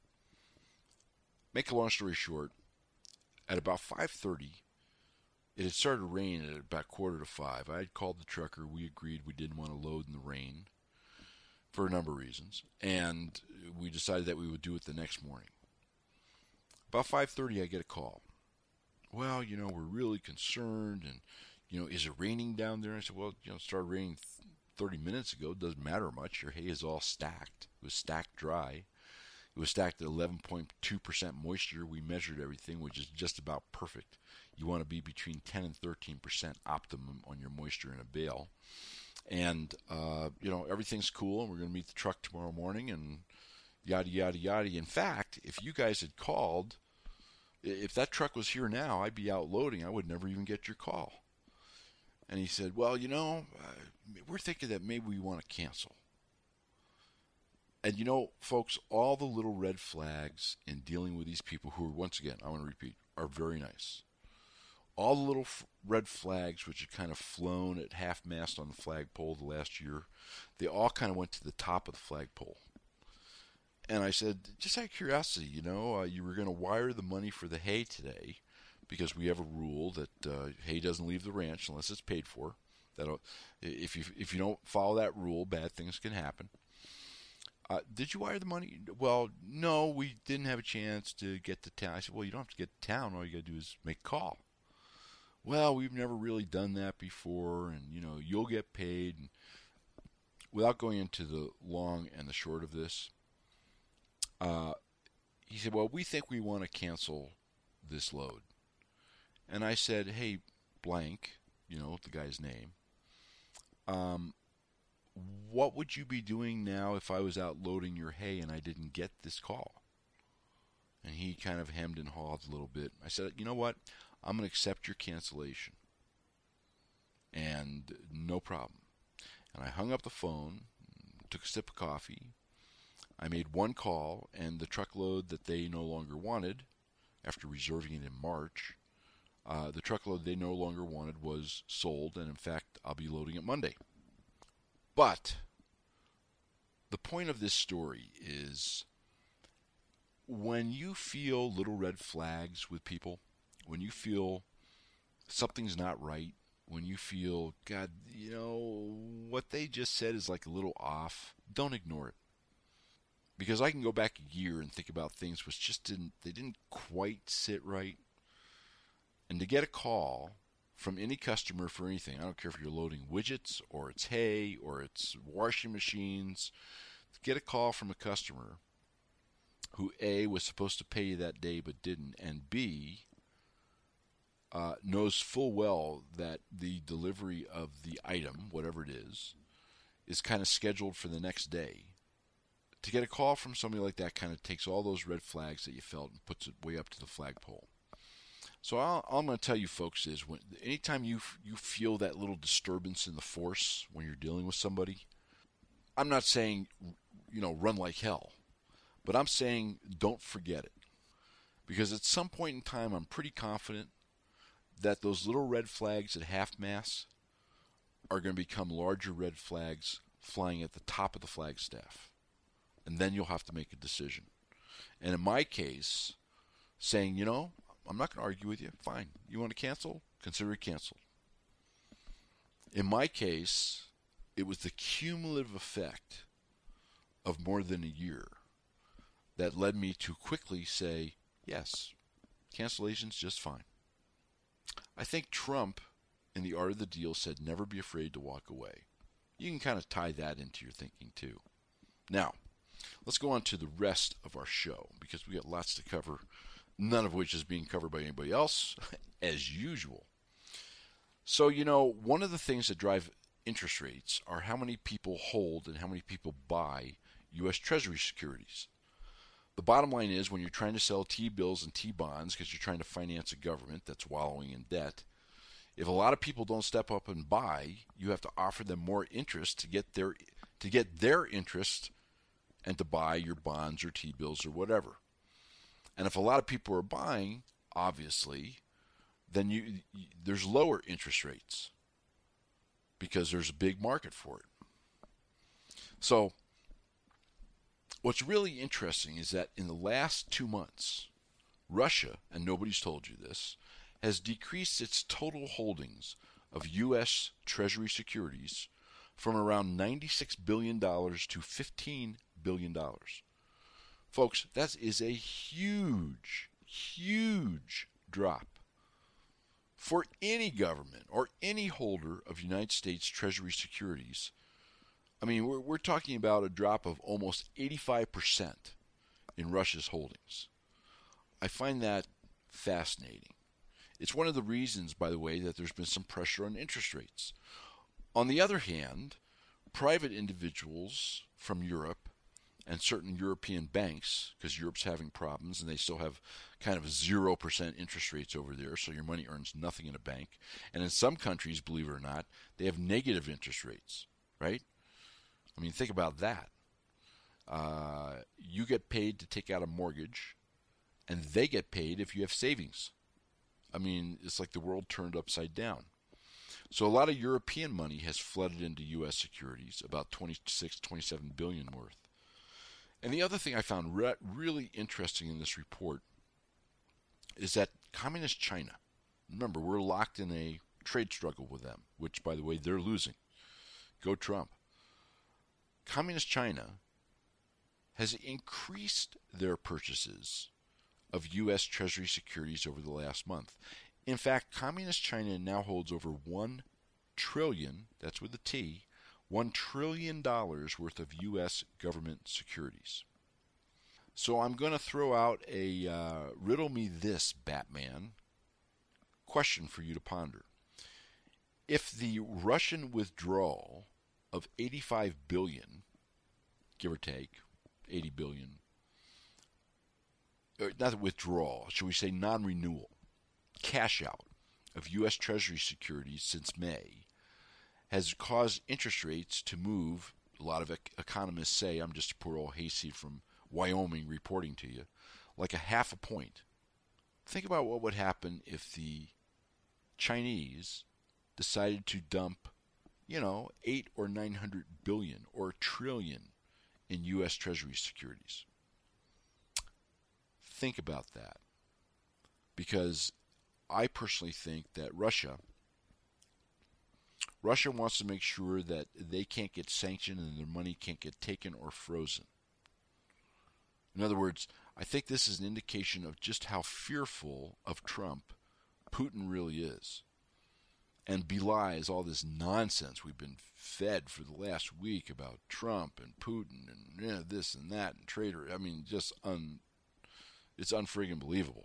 Make a long story short, at about five thirty, it had started raining at about quarter to five. I had called the trucker. We agreed we didn't want to load in the rain for a number of reasons. And we decided that we would do it the next morning. About five thirty, I get a call. Well, you know, we're really concerned, and, you know, is it raining down there? And I said, well, you know, it started raining thirty minutes ago. It doesn't matter much. Your hay is all stacked. It was stacked dry. It was stacked at eleven point two percent moisture. We measured everything, which is just about perfect. You want to be between ten and thirteen percent optimum on your moisture in a bale. And, uh, you know, everything's cool, and we're going to meet the truck tomorrow morning, and yada, yada, yada. In fact, if you guys had called, if that truck was here now, I'd be out loading. I would never even get your call. And he said, well, you know, uh, we're thinking that maybe we want to cancel. And, you know, folks, all the little red flags in dealing with these people who are, once again, I want to repeat, are very nice. All the little f- red flags which had kind of flown at half-mast on the flagpole the last year, they all kind of went to the top of the flagpole. And I said, just out of curiosity, you know, uh, you were going to wire the money for the hay today because we have a rule that uh, hay doesn't leave the ranch unless it's paid for. That if you if you don't follow that rule, bad things can happen. Uh, did you wire the money? Well, no, we didn't have a chance to get to town. I said, well, you don't have to get to town. All you got to do is make a call. Well, we've never really done that before, and, you know, you'll get paid. And without going into the long and the short of this, uh, he said, well, we think we want to cancel this load. And I said, hey, blank, you know, the guy's name, um, what would you be doing now if I was out loading your hay and I didn't get this call? And he kind of hemmed and hawed a little bit. I said, you know what? I'm going to accept your cancellation. And no problem. And I hung up the phone, took a sip of coffee. I made one call, and the truckload that they no longer wanted, after reserving it in March, uh, the truckload they no longer wanted was sold, and in fact, I'll be loading it Monday. But the point of this story is when you feel little red flags with people, when you feel something's not right, when you feel, God, you know, what they just said is like a little off, don't ignore it. Because I can go back a year and think about things which just didn't, they didn't quite sit right. And to get a call from any customer for anything, I don't care if you're loading widgets or it's hay or it's washing machines, to get a call from a customer who A, was supposed to pay you that day but didn't, and B, uh, knows full well that the delivery of the item, whatever it is, is kind of scheduled for the next day. To get a call from somebody like that kind of takes all those red flags that you felt and puts it way up to the flagpole. So all, all I'm going to tell you folks is when anytime you you feel that little disturbance in the force when you're dealing with somebody, I'm not saying, you know, run like hell, but I'm saying don't forget it. Because at some point in time, I'm pretty confident that those little red flags at half-mast are going to become larger red flags flying at the top of the flagstaff. And then you'll have to make a decision. And in my case, saying, you know, I'm not going to argue with you. Fine. You want to cancel? Consider it canceled. In my case, it was the cumulative effect of more than a year that led me to quickly say, yes, cancellation's just fine. I think Trump, in The Art of the Deal, said never be afraid to walk away. You can kind of tie that into your thinking too. Now, let's go on to the rest of our show because we got lots to cover, none of which is being covered by anybody else, as usual. So, you know, one of the things that drive interest rates are how many people hold and how many people buy U S Treasury securities. The bottom line is when you're trying to sell T-bills and T-bonds because you're trying to finance a government that's wallowing in debt, if a lot of people don't step up and buy, you have to offer them more interest to get their to get their interest and to buy your bonds or T-bills or whatever. And if a lot of people are buying, obviously, then you, you there's lower interest rates because there's a big market for it. So what's really interesting is that in the last two months, Russia, and nobody's told you this, has decreased its total holdings of U S Treasury securities from around ninety-six billion dollars to fifteen billion dollars. Folks, that is a huge, huge drop for any government or any holder of United States Treasury securities. I mean, we're, we're talking about a drop of almost eighty-five percent in Russia's holdings. I find that fascinating. It's one of the reasons, by the way, that there's been some pressure on interest rates. On the other hand, private individuals from Europe and certain European banks, because Europe's having problems and they still have kind of zero percent interest rates over there, so your money earns nothing in a bank. And in some countries, believe it or not, they have negative interest rates, right? I mean, think about that. Uh, you get paid to take out a mortgage, and they get paid if you have savings. I mean, it's like the world turned upside down. So a lot of European money has flooded into U S securities, about twenty-six, twenty-seven billion worth. And the other thing I found re- really interesting in this report is that Communist China, remember, we're locked in a trade struggle with them, which, by the way, they're losing. Go Trump. Communist China has increased their purchases of U S Treasury securities over the last month. In fact, Communist China now holds over one trillion, that's with a T, one trillion dollars worth of U S government securities. So I'm going to throw out a uh, riddle me this, Batman, question for you to ponder. If the Russian withdrawal of eighty-five billion dollars, give or take, eighty billion dollars, not withdrawal, should we say non-renewal, cash out of U S Treasury securities since May has caused interest rates to move, a lot of economists say, I'm just a poor old hayseed from Wyoming reporting to you, like a half a point. Think about what would happen if the Chinese decided to dump, you know, eight or nine hundred billion or a trillion in U S Treasury securities. Think about that, because I personally think that Russia Russia wants to make sure that they can't get sanctioned and their money can't get taken or frozen. In other words, I think this is an indication of just how fearful of Trump Putin really is, and belies all this nonsense we've been fed for the last week about Trump and Putin and, you know, this and that and traitor. I mean, just un, it's unfriggin' believable.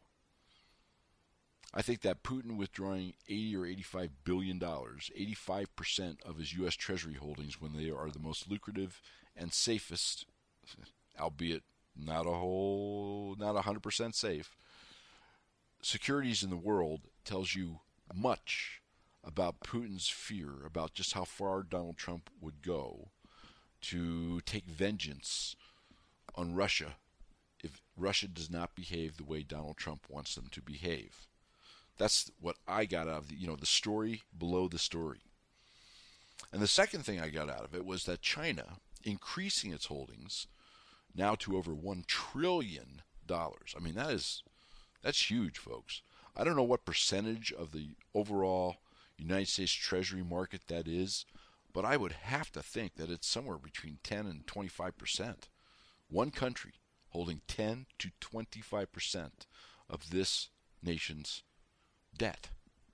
I think that Putin withdrawing eighty or eighty-five billion dollars, eighty-five percent of his U S Treasury holdings when they are the most lucrative and safest, albeit not a whole, not one hundred percent safe, securities in the world, tells you much about Putin's fear about just how far Donald Trump would go to take vengeance on Russia if Russia does not behave the way Donald Trump wants them to behave. That's what I got out of the, you know, the story below the story. And the second thing I got out of it was that China increasing its holdings now to over one trillion dollars. I mean, that is, that's huge, folks. I don't know what percentage of the overall United States Treasury market that is, but I would have to think that it's somewhere between ten and twenty-five percent. One country holding ten to twenty-five percent of this nation's debt.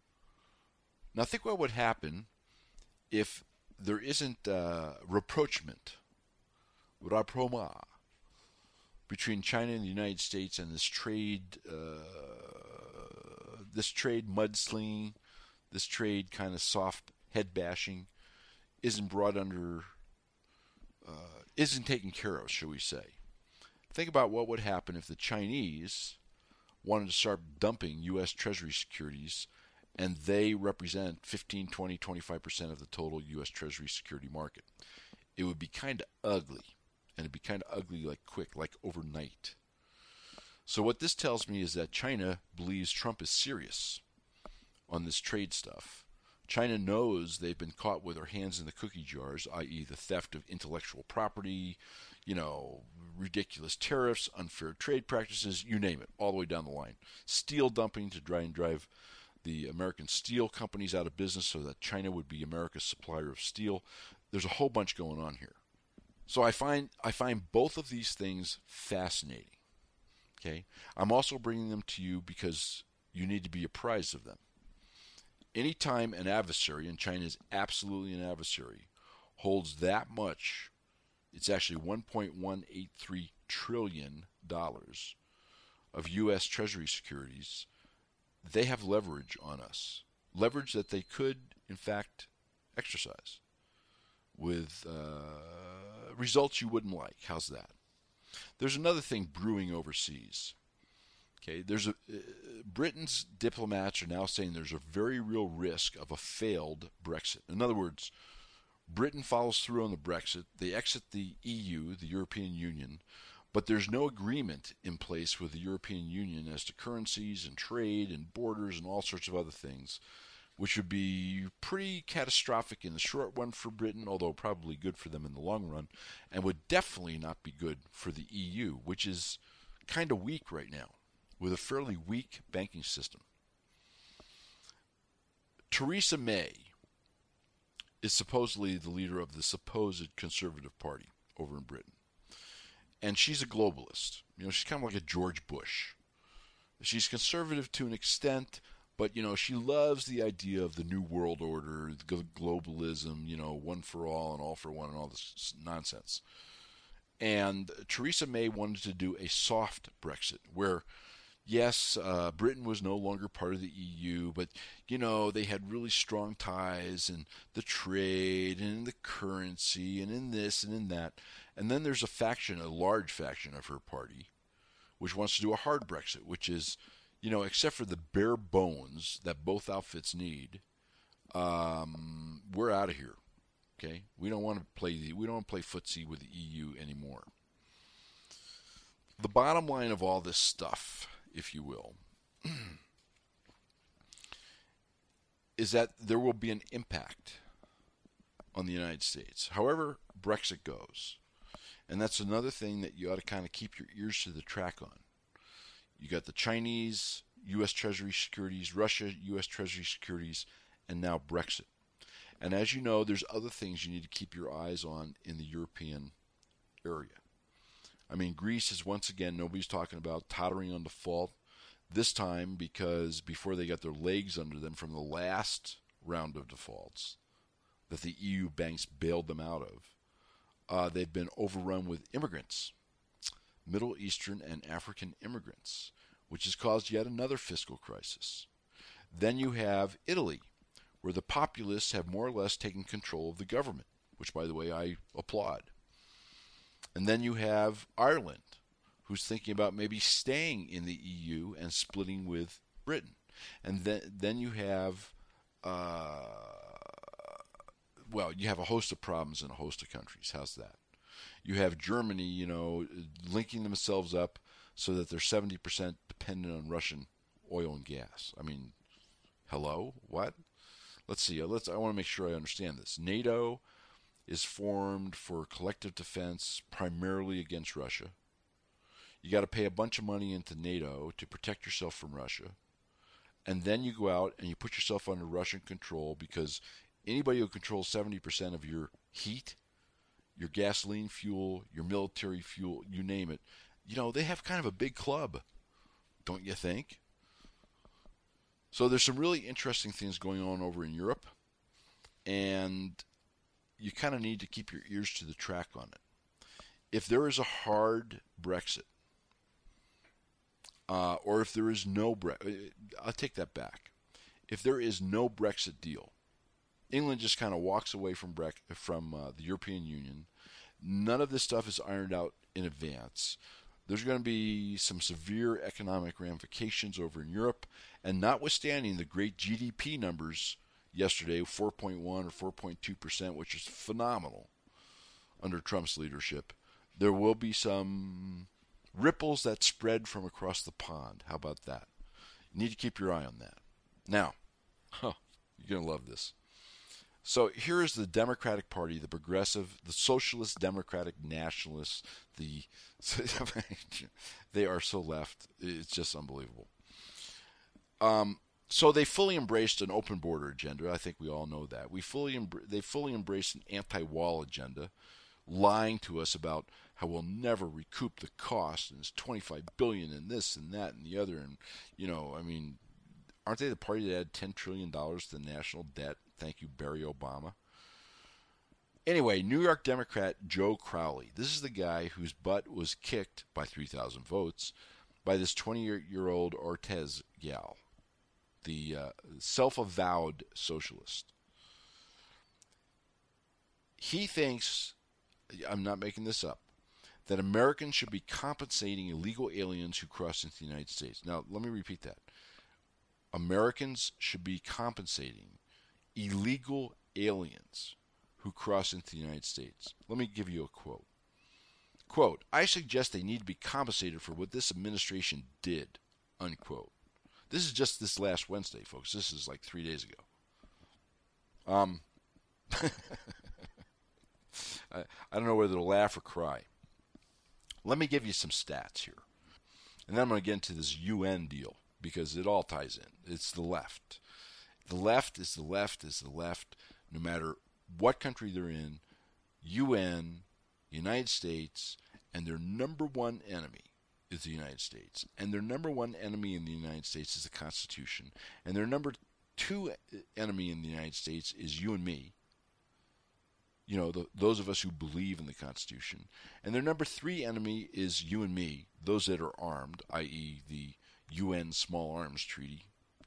Now think what would happen if there isn't uh, rapprochement, rapprochement, between China and the United States and this trade, uh, this trade mudslinging, this trade kind of soft head bashing, isn't brought under, uh, isn't taken care of, shall we say. Think about what would happen if the Chinese wanted to start dumping U S Treasury securities, and they represent fifteen, twenty, twenty-five percent of the total U S Treasury security market. It would be kind of ugly, and it'd be kind of ugly like quick, like overnight. So what this tells me is that China believes Trump is serious, on this trade stuff. China knows they've been caught with their hands in the cookie jars, that is the theft of intellectual property, you know, ridiculous tariffs, unfair trade practices, you name it, all the way down the line. Steel dumping to try and drive the American steel companies out of business so that China would be America's supplier of steel. There's a whole bunch going on here. So I find I find both of these things fascinating. Okay? I'm also bringing them to you because you need to be apprised of them. Anytime an adversary, and China is absolutely an adversary, holds that much, it's actually one point one eight three trillion dollars of U S Treasury securities, they have leverage on us. Leverage that they could, in fact, exercise with uh, results you wouldn't like. How's that? There's another thing brewing overseas. Okay, there's a uh, Britain's diplomats are now saying there's a very real risk of a failed Brexit. In other words, Britain follows through on the Brexit. They exit the E U, the European Union, but there's no agreement in place with the European Union as to currencies and trade and borders and all sorts of other things, which would be pretty catastrophic in the short run for Britain, although probably good for them in the long run, and would definitely not be good for the E U, which is kind of weak right now, with a fairly weak banking system. Theresa May is supposedly the leader of the supposed Conservative Party over in Britain. And she's a globalist. You know, she's kind of like a George Bush. She's conservative to an extent, but, you know, she loves the idea of the New World Order, the globalism, you know, one for all and all for one and all this nonsense. And Theresa May wanted to do a soft Brexit where, yes, uh, Britain was no longer part of the E U, but, you know, they had really strong ties in the trade and in the currency and in this and in that. And then there's a faction, a large faction of her party, which wants to do a hard Brexit, which is, you know, except for the bare bones that both outfits need, um, we're out of here. Okay, we don't want to play the, we don't want to play footsie with the E U anymore. The bottom line of all this stuff, if you will, is that there will be an impact on the United States, however Brexit goes. And that's another thing that you ought to kind of keep your ears to the track on. You got the Chinese U S Treasury securities, Russia U S Treasury securities, and now Brexit. And as you know, there's other things you need to keep your eyes on in the European area. I mean, Greece is once again, nobody's talking about tottering on default. This time because before they got their legs under them from the last round of defaults that the E U banks bailed them out of, uh, they've been overrun with immigrants, Middle Eastern and African immigrants, which has caused yet another fiscal crisis. Then you have Italy, where the populists have more or less taken control of the government, which, by the way, I applaud. And then you have Ireland, who's thinking about maybe staying in the E U and splitting with Britain. And then then you have, uh, well, you have a host of problems in a host of countries. How's that? You have Germany, you know, linking themselves up so that they're seventy percent dependent on Russian oil and gas. I mean, hello? What? Let's see. Let's. I want to make sure I understand this. NATO is formed for collective defense primarily against Russia. You got to pay a bunch of money into NATO to protect yourself from Russia. And then you go out and you put yourself under Russian control because anybody who controls seventy percent of your heat, your gasoline fuel, your military fuel, you name it, you know, they have kind of a big club, don't you think? So there's some really interesting things going on over in Europe, and you kind of need to keep your ears to the track on it. If there is a hard Brexit, uh, or if there is no Brexit, I'll take that back. If there is no Brexit deal, England just kind of walks away from Bre- from uh, the European Union. None of this stuff is ironed out in advance. There's going to be some severe economic ramifications over in Europe, and notwithstanding the great G D P numbers yesterday, four point one or four point two percent, which is phenomenal under Trump's leadership, there will be some ripples that spread from across the pond. How about that? You need to keep your eye on that. Now, Huh, you're going to love this. So here is the Democratic Party, the progressive, the socialist, democratic, nationalists, the they are so left. It's just unbelievable. Um, so they fully embraced an open border agenda. I think we all know that. We fully embr- they fully embraced an anti-wall agenda, lying to us about how we'll never recoup the cost, and it's twenty-five billion dollars in this and that and the other. And, you know, I mean, aren't they the party that had ten trillion dollars to the national debt? Thank you, Barry Obama. Anyway, New York Democrat Joe Crowley. This is the guy whose butt was kicked by three thousand votes by this twenty-year-old Ortiz gal, the uh, self-avowed socialist. He thinks, I'm not making this up, that Americans should be compensating illegal aliens who cross into the United States. Now, let me repeat that. Americans should be compensating illegal aliens who cross into the United States. Let me give you a quote. Quote, I suggest they need to be compensated for what this administration did, unquote. This is just this last Wednesday, folks. This is like three days ago. Um, I, I don't know whether to laugh or cry. Let me give you some stats here. And then I'm going to get into this U N deal because it all ties in. It's the left. The left is the left is the left, no matter what country they're in, U N, United States, and their number one enemy is the United States. And their number one enemy in the United States is the Constitution. And their number two enemy in the United States is you and me. You know, the, those of us who believe in the Constitution. And their number three enemy is you and me, those that are armed, that is the U N Small Arms Treaty.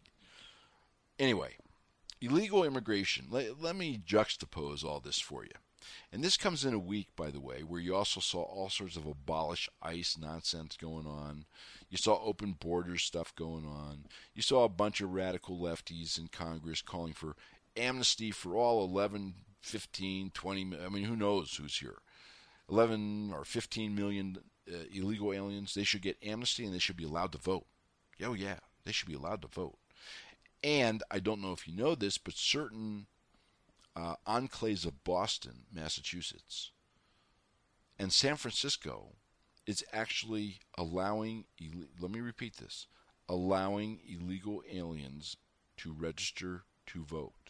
Anyway, illegal immigration. Let, let me juxtapose all this for you. And this comes in a week, by the way, where you also saw all sorts of abolish ICE nonsense going on. You saw open borders stuff going on. You saw a bunch of radical lefties in Congress calling for amnesty for all eleven, fifteen, twenty, I mean, who knows who's here. eleven or fifteen million uh, illegal aliens. They should get amnesty and they should be allowed to vote. Oh, yeah, they should be allowed to vote. And I don't know if you know this, but certain uh, enclaves of Boston, Massachusetts, and San Francisco is actually allowing, let me repeat this, allowing illegal aliens to register to vote.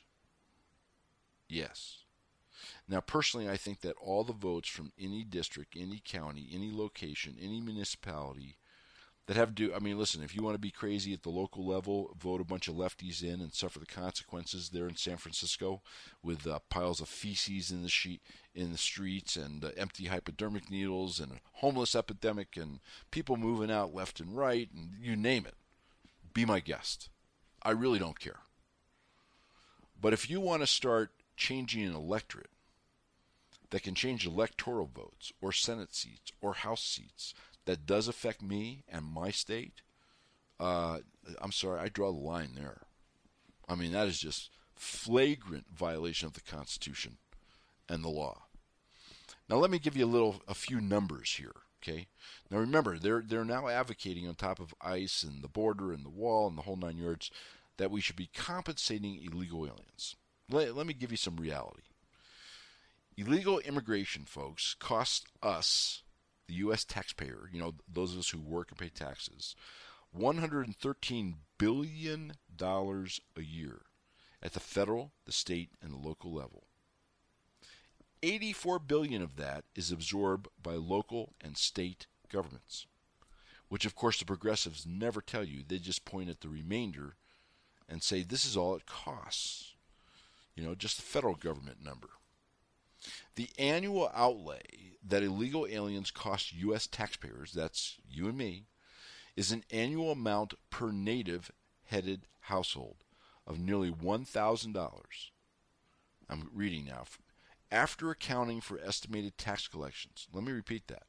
Yes. Now, personally, I think that all the votes from any district, any county, any location, any municipality that have to do, I mean, listen, if you want to be crazy at the local level, vote a bunch of lefties in and suffer the consequences there in San Francisco with uh, piles of feces in the sheet, in the streets and uh, empty hypodermic needles and a homeless epidemic and people moving out left and right and you name it. Be my guest. I really don't care. But if you want to start changing an electorate that can change electoral votes or Senate seats or House seats, that does affect me and my state, uh, I'm sorry, I draw the line there. I mean, that is just flagrant violation of the Constitution and the law. Now, let me give you a little, a few numbers here, okay? Now, remember, they're they're now advocating on top of ICE and the border and the wall and the whole nine yards that we should be compensating illegal aliens. Let, let me give you some reality. Illegal immigration, folks, costs us, the U S taxpayer, you know, those of us who work and pay taxes, one hundred thirteen billion dollars a year at the federal, the state, and the local level. eighty-four billion dollars of that is absorbed by local and state governments, which of course the progressives never tell you. They just point at the remainder and say this is all it costs. You know, just the federal government number. The annual outlay that illegal aliens cost U S taxpayers, that's you and me, is an annual amount per native-headed household of nearly one thousand dollars. I'm reading now. After accounting for estimated tax collections, let me repeat that.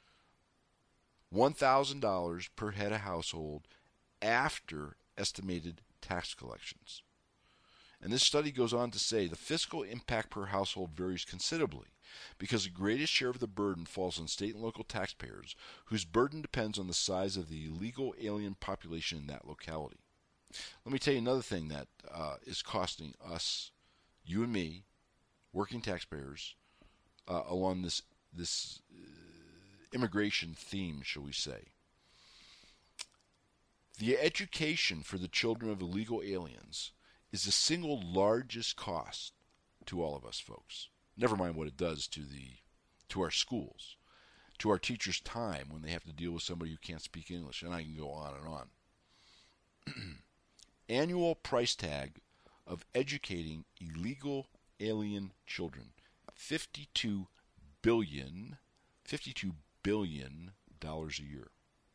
one thousand dollars per head of household after estimated tax collections. And this study goes on to say the fiscal impact per household varies considerably because the greatest share of the burden falls on state and local taxpayers, whose burden depends on the size of the illegal alien population in that locality. Let me tell you another thing that uh, is costing us, you and me, working taxpayers, uh, along this this uh, immigration theme, shall we say. The education for the children of illegal aliens is the single largest cost to all of us folks. Never mind what it does to the to our schools, to our teachers' time when they have to deal with somebody who can't speak English, and I can go on and on. Annual price tag of educating illegal alien children, fifty-two billion, fifty-two billion dollars a year.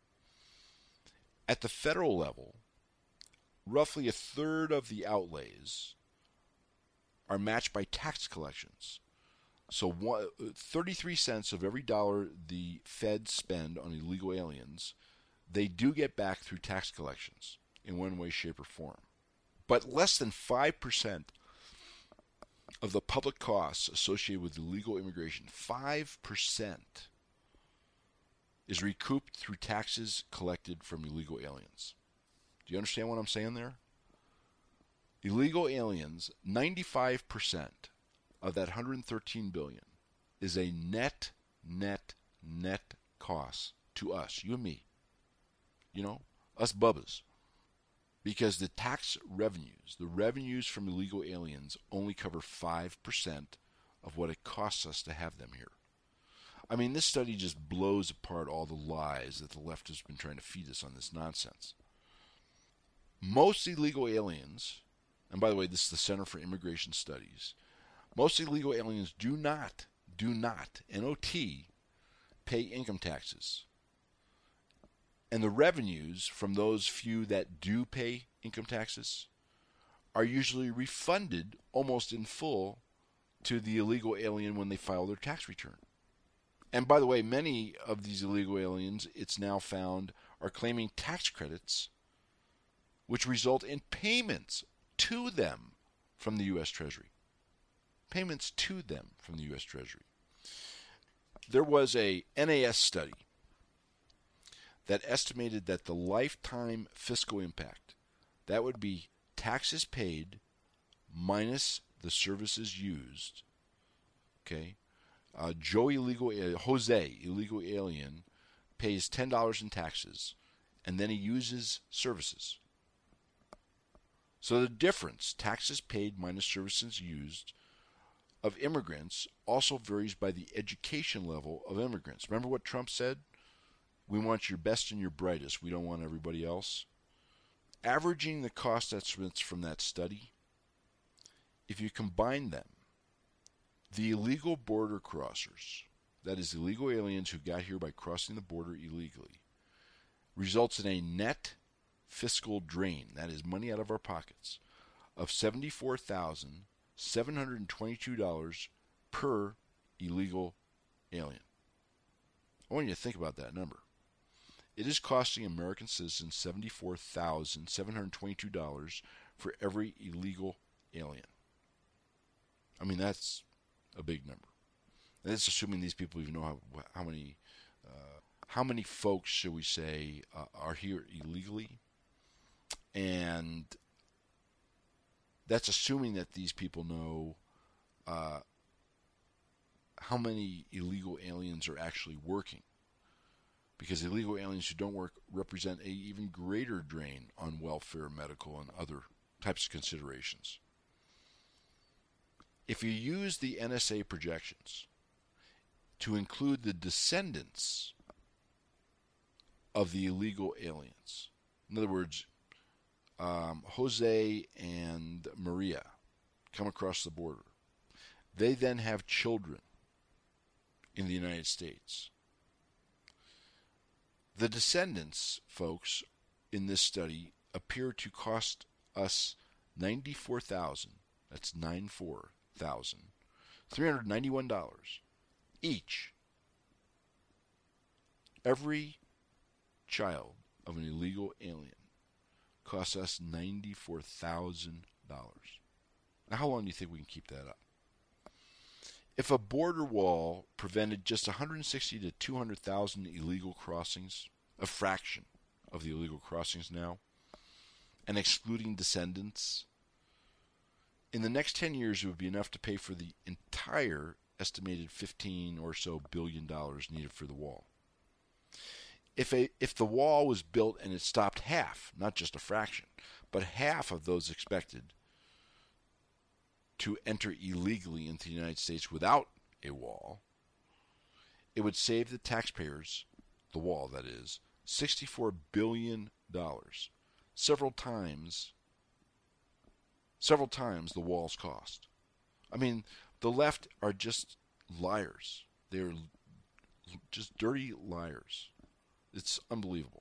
At the federal level, roughly a third of the outlays are matched by tax collections. So one, thirty-three cents of every dollar the feds spend on illegal aliens, they do get back through tax collections in one way, shape, or form. But less than five percent of the public costs associated with illegal immigration, five percent, is recouped through taxes collected from illegal aliens. Do you understand what I'm saying there? Illegal aliens, ninety-five percent of that one hundred thirteen billion dollars is a net, net, net cost to us, you and me. You know, us bubbas. Because the tax revenues, the revenues from illegal aliens only cover five percent of what it costs us to have them here. I mean, this study just blows apart all the lies that the left has been trying to feed us on this nonsense. Most illegal aliens, and by the way, this is the Center for Immigration Studies, most illegal aliens do not, do not, N O T, pay income taxes. And the revenues from those few that do pay income taxes are usually refunded almost in full to the illegal alien when they file their tax return. And by the way, many of these illegal aliens, it's now found, are claiming tax credits which result in payments to them from the U S Treasury. Payments to them from the U S Treasury. There was a N A S study that estimated that the lifetime fiscal impact, that would be taxes paid minus the services used, okay? Uh, Joe illegal, uh, Jose, illegal alien, pays ten dollars in taxes, and then he uses services. So the difference, taxes paid minus services used, of immigrants also varies by the education level of immigrants. Remember what Trump said? We want your best and your brightest. We don't want everybody else. Averaging the cost estimates from that study, if you combine them, the illegal border crossers, that is illegal aliens who got here by crossing the border illegally, results in a net fiscal drain, that is money out of our pockets, of seventy-four thousand seven hundred twenty-two dollars per illegal alien. I want you to think about that number. It is costing American citizens seventy-four thousand seven hundred twenty-two dollars for every illegal alien. I mean, that's a big number. And that's assuming these people even know how, how many uh, how many folks, shall we say, uh, are here illegally. And that's assuming that these people know uh, how many illegal aliens are actually working. Because illegal aliens who don't work represent an even greater drain on welfare, medical, and other types of considerations. If you use the N S A projections to include the descendants of the illegal aliens, in other words, um, Jose and Maria come across the border. They then have children in the United States. The descendants, folks, in this study appear to cost us ninety-four thousand dollars, that's ninety-four thousand three hundred ninety-one dollars each. Every child of an illegal alien costs us ninety-four thousand dollars. Now, how long do you think we can keep that up? If a border wall prevented just one hundred sixty to two hundred thousand illegal crossings, a fraction of the illegal crossings now, and excluding descendants, in the next ten years it would be enough to pay for the entire estimated fifteen or so billion dollars needed for the wall. If a if the wall was built and it stopped half, not just a fraction, but half of those expected to enter illegally into the United States without a wall, it would save the taxpayers, the wall that is, sixty-four billion dollars, several times, several times the wall's cost. I mean, the left are just liars. They're just dirty liars. It's unbelievable.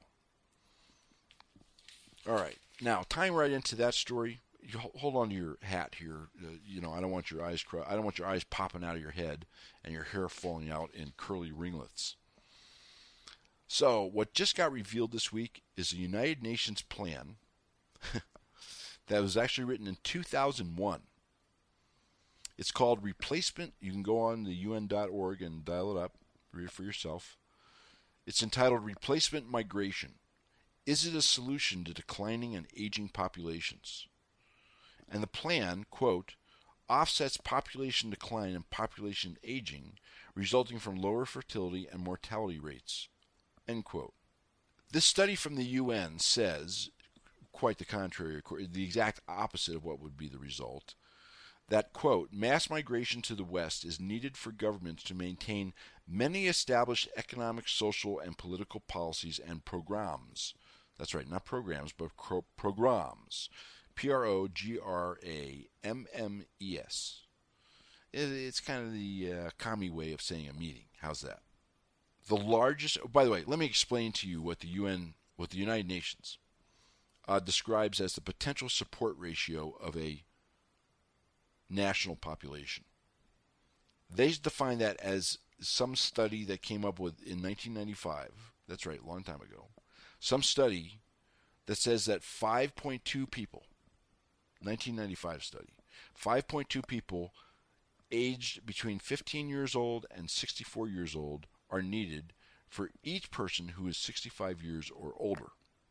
All right. Now, tying right into that story, you hold on to your hat here. Uh, you know, I don't want your eyes cr- I don't want your eyes popping out of your head and your hair falling out in curly ringlets. So, what just got revealed this week is the United Nations plan that was actually written in two thousand one. It's called Replacement. You can go on the U N dot org and dial it up, read it for yourself. It's entitled Replacement Migration. Is it a solution to declining and aging populations? And the plan, quote, offsets population decline and population aging resulting from lower fertility and mortality rates, end quote. This study from the U N says, quite the contrary, the exact opposite of what would be the result, that, quote, mass migration to the West is needed for governments to maintain many established economic, social, and political policies and programs. That's right, not programs, but pro- programs. P R O G R A M M E S. It, it's kind of the uh, commie way of saying a meeting. How's that? The largest, oh, by the way, let me explain to you what the U N, what the United Nations uh, describes as the potential support ratio of a national population. They define that as some study that came up with in nineteen ninety-five. That's right, a long time ago. Some study that says that five point two people, nineteen ninety-five study, five point two people aged between fifteen years old and sixty-four years old are needed for each person who is sixty-five years or older.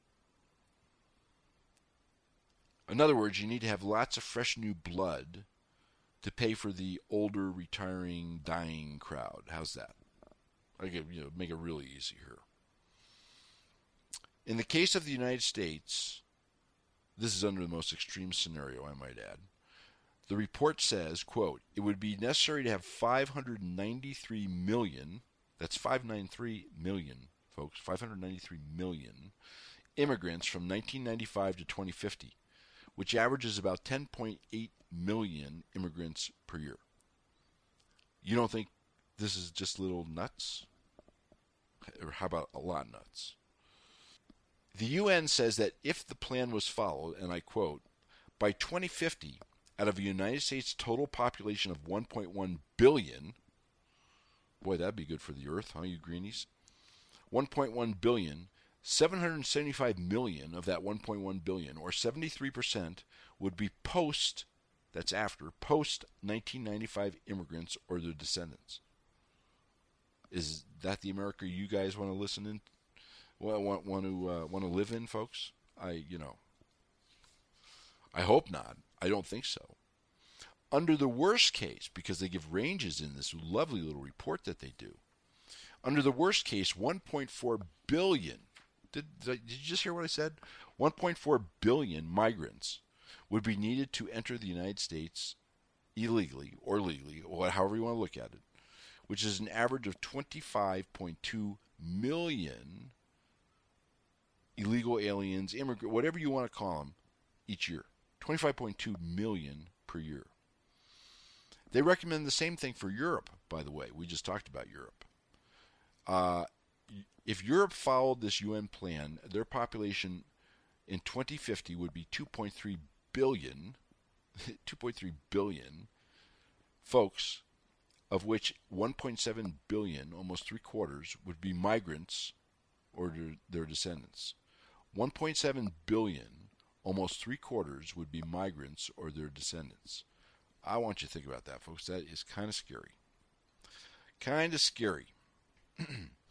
In other words, you need to have lots of fresh new blood to pay for the older, retiring, dying crowd. How's that? I get, you know, make it really easy here. In the case of the United States, this is under the most extreme scenario, I might add. The report says, quote, it would be necessary to have five hundred ninety-three million, that's five hundred ninety-three million, folks, five hundred ninety-three million immigrants from nineteen ninety-five to twenty fifty, which averages about ten point eight million immigrants per year. You don't think this is just little nuts? Or how about a lot nuts? The U N says that if the plan was followed, and I quote, by twenty fifty, out of a United States total population of one point one billion, boy, that'd be good for the earth, huh, you greenies? one point one billion, seven hundred seventy-five million of that one point one billion, or seventy-three percent, would be post, that's after, post nineteen ninety-five immigrants or their descendants. Is that the America you guys want to listen in? Well, want, want to uh, want to live in, folks? I, you know, I hope not. I don't think so. Under the worst case, because they give ranges in this lovely little report that they do, under the worst case, one point four billion, did, did you just hear what I said? one point four billion migrants would be needed to enter the United States illegally or legally, or however you want to look at it, which is an average of twenty-five point two million illegal aliens, immigrant, whatever you want to call them, each year. twenty-five point two million per year. They recommend the same thing for Europe, by the way. We just talked about Europe. Uh, if Europe followed this U N plan, their population in twenty fifty would be two point three billion, two point three billion folks, of which one point seven billion, almost three quarters, would be migrants or their, their descendants. one point seven billion, almost three quarters, would be migrants or their descendants. I want you to think about that, folks. That is kind of scary. Kind of scary.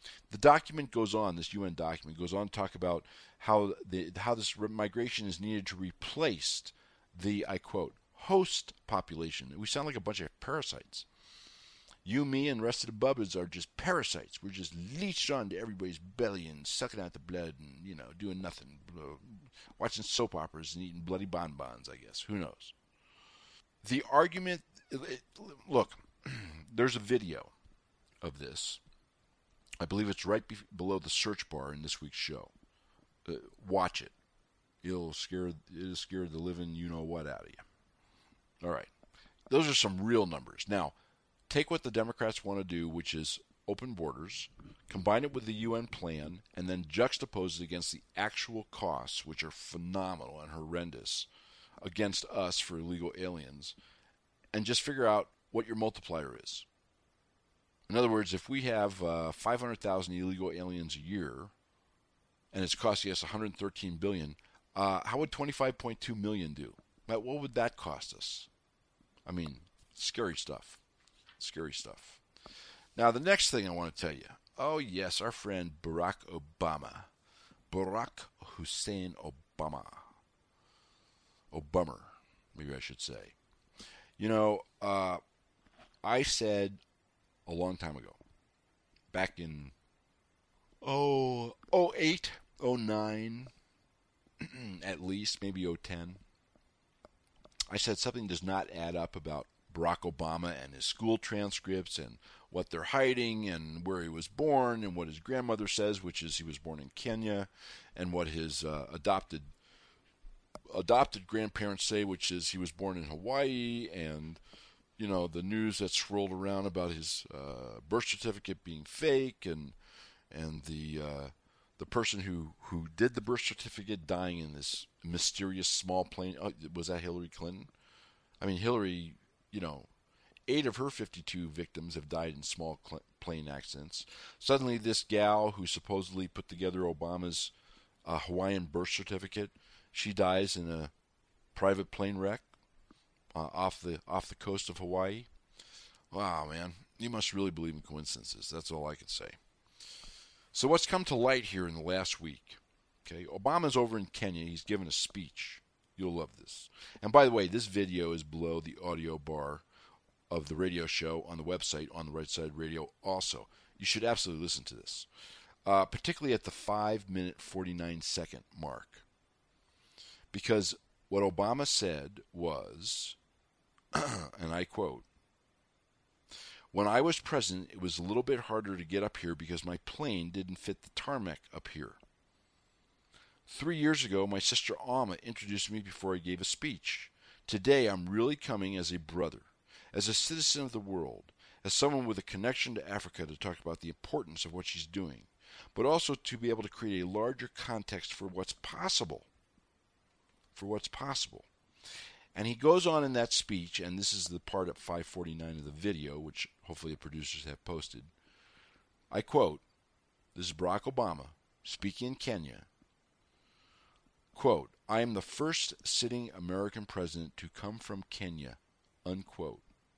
The document goes on, this U N document goes on to talk about how the how this migration is needed to replace the, I quote, host population. We sound like a bunch of parasites. You, me, and the rest of the bubbas are just parasites. We're just leached onto everybody's belly and sucking out the blood and, you know, doing nothing. Watching soap operas and eating bloody bonbons, I guess. Who knows? The argument, look, there's a video of this. I believe it's right be- below the search bar in this week's show. Uh, watch it. It'll scare, it'll scare the living you-know-what out of you. All right. Those are some real numbers. Now, take what the Democrats want to do, which is open borders, combine it with the U N plan, and then juxtapose it against the actual costs, which are phenomenal and horrendous, against us for illegal aliens, and just figure out what your multiplier is. In other words, if we have uh, five hundred thousand illegal aliens a year, and it's costing us one hundred thirteen billion dollars, uh, how would twenty-five point two million dollars do? What would that cost us? I mean, scary stuff. Scary stuff. Now, the next thing I want to tell you. Oh, yes, our friend Barack Obama. Barack Hussein Obama. Obama, maybe I should say. You know, uh, I said a long time ago, back in oh, oh eight, oh nine, at least, maybe oh ten, I said something does not add up about Barack Obama and his school transcripts and what they're hiding and where he was born and what his grandmother says, which is he was born in Kenya, and what his uh, adopted adopted grandparents say, which is he was born in Hawaii, and you know the news that's swirled around about his uh, birth certificate being fake, and and the uh, the person who, who did the birth certificate dying in this mysterious small plane. Oh, was that Hillary Clinton? I mean, Hillary, you know, eight of her fifty-two victims have died in small cl- plane accidents. Suddenly, this gal who supposedly put together Obama's uh, Hawaiian birth certificate, she dies in a private plane wreck uh, off the off the coast of Hawaii. Wow, man, you must really believe in coincidences. That's all I can say. So what's come to light here in the last week? Okay, Obama's over in Kenya. He's given a speech. You'll love this. And by the way, this video is below the audio bar of the radio show on the website, on the Right Side Radio also. You should absolutely listen to this, uh, particularly at the five minute, forty-nine second mark. Because what Obama said was, and I quote, "When I was president, it was a little bit harder to get up here because my plane didn't fit the tarmac up here. Three years ago, my sister Alma introduced me before I gave a speech. Today, I'm really coming as a brother, as a citizen of the world, as someone with a connection to Africa to talk about the importance of what she's doing, but also to be able to create a larger context for what's possible. For what's possible." And he goes on in that speech, and this is the part at five forty-nine of the video, which hopefully the producers have posted. I quote, this is Barack Obama speaking in Kenya. Quote, "I am the first sitting American president to come from Kenya," unquote.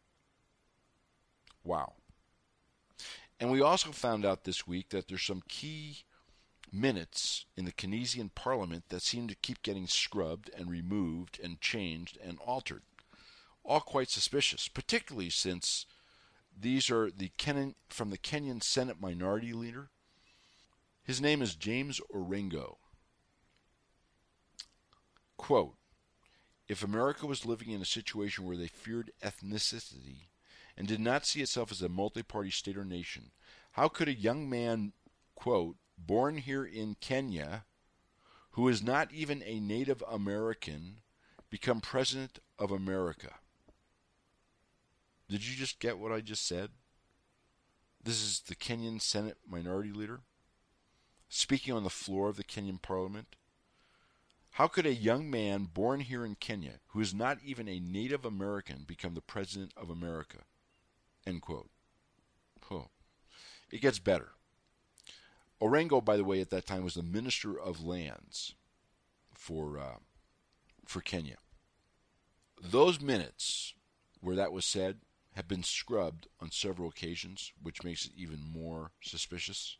Wow. And we also found out this week that there's some key minutes in the Keynesian parliament that seem to keep getting scrubbed and removed and changed and altered. All quite suspicious, particularly since these are the Ken- from the Kenyan Senate Minority Leader. His name is James Orengo. Quote, "If America was living in a situation where they feared ethnicity and did not see itself as a multi-party state or nation, how could a young man, quote, born here in Kenya, who is not even a Native American, become president of America?" Did you just get what I just said? This is the Kenyan Senate Minority Leader speaking on the floor of the Kenyan Parliament. How could a young man born here in Kenya, who is not even a Native American, become the president of America? End quote. Oh. It gets better. Orengo, by the way, at that time was the Minister of Lands for uh, for Kenya. Those minutes where that was said have been scrubbed on several occasions, which makes it even more suspicious.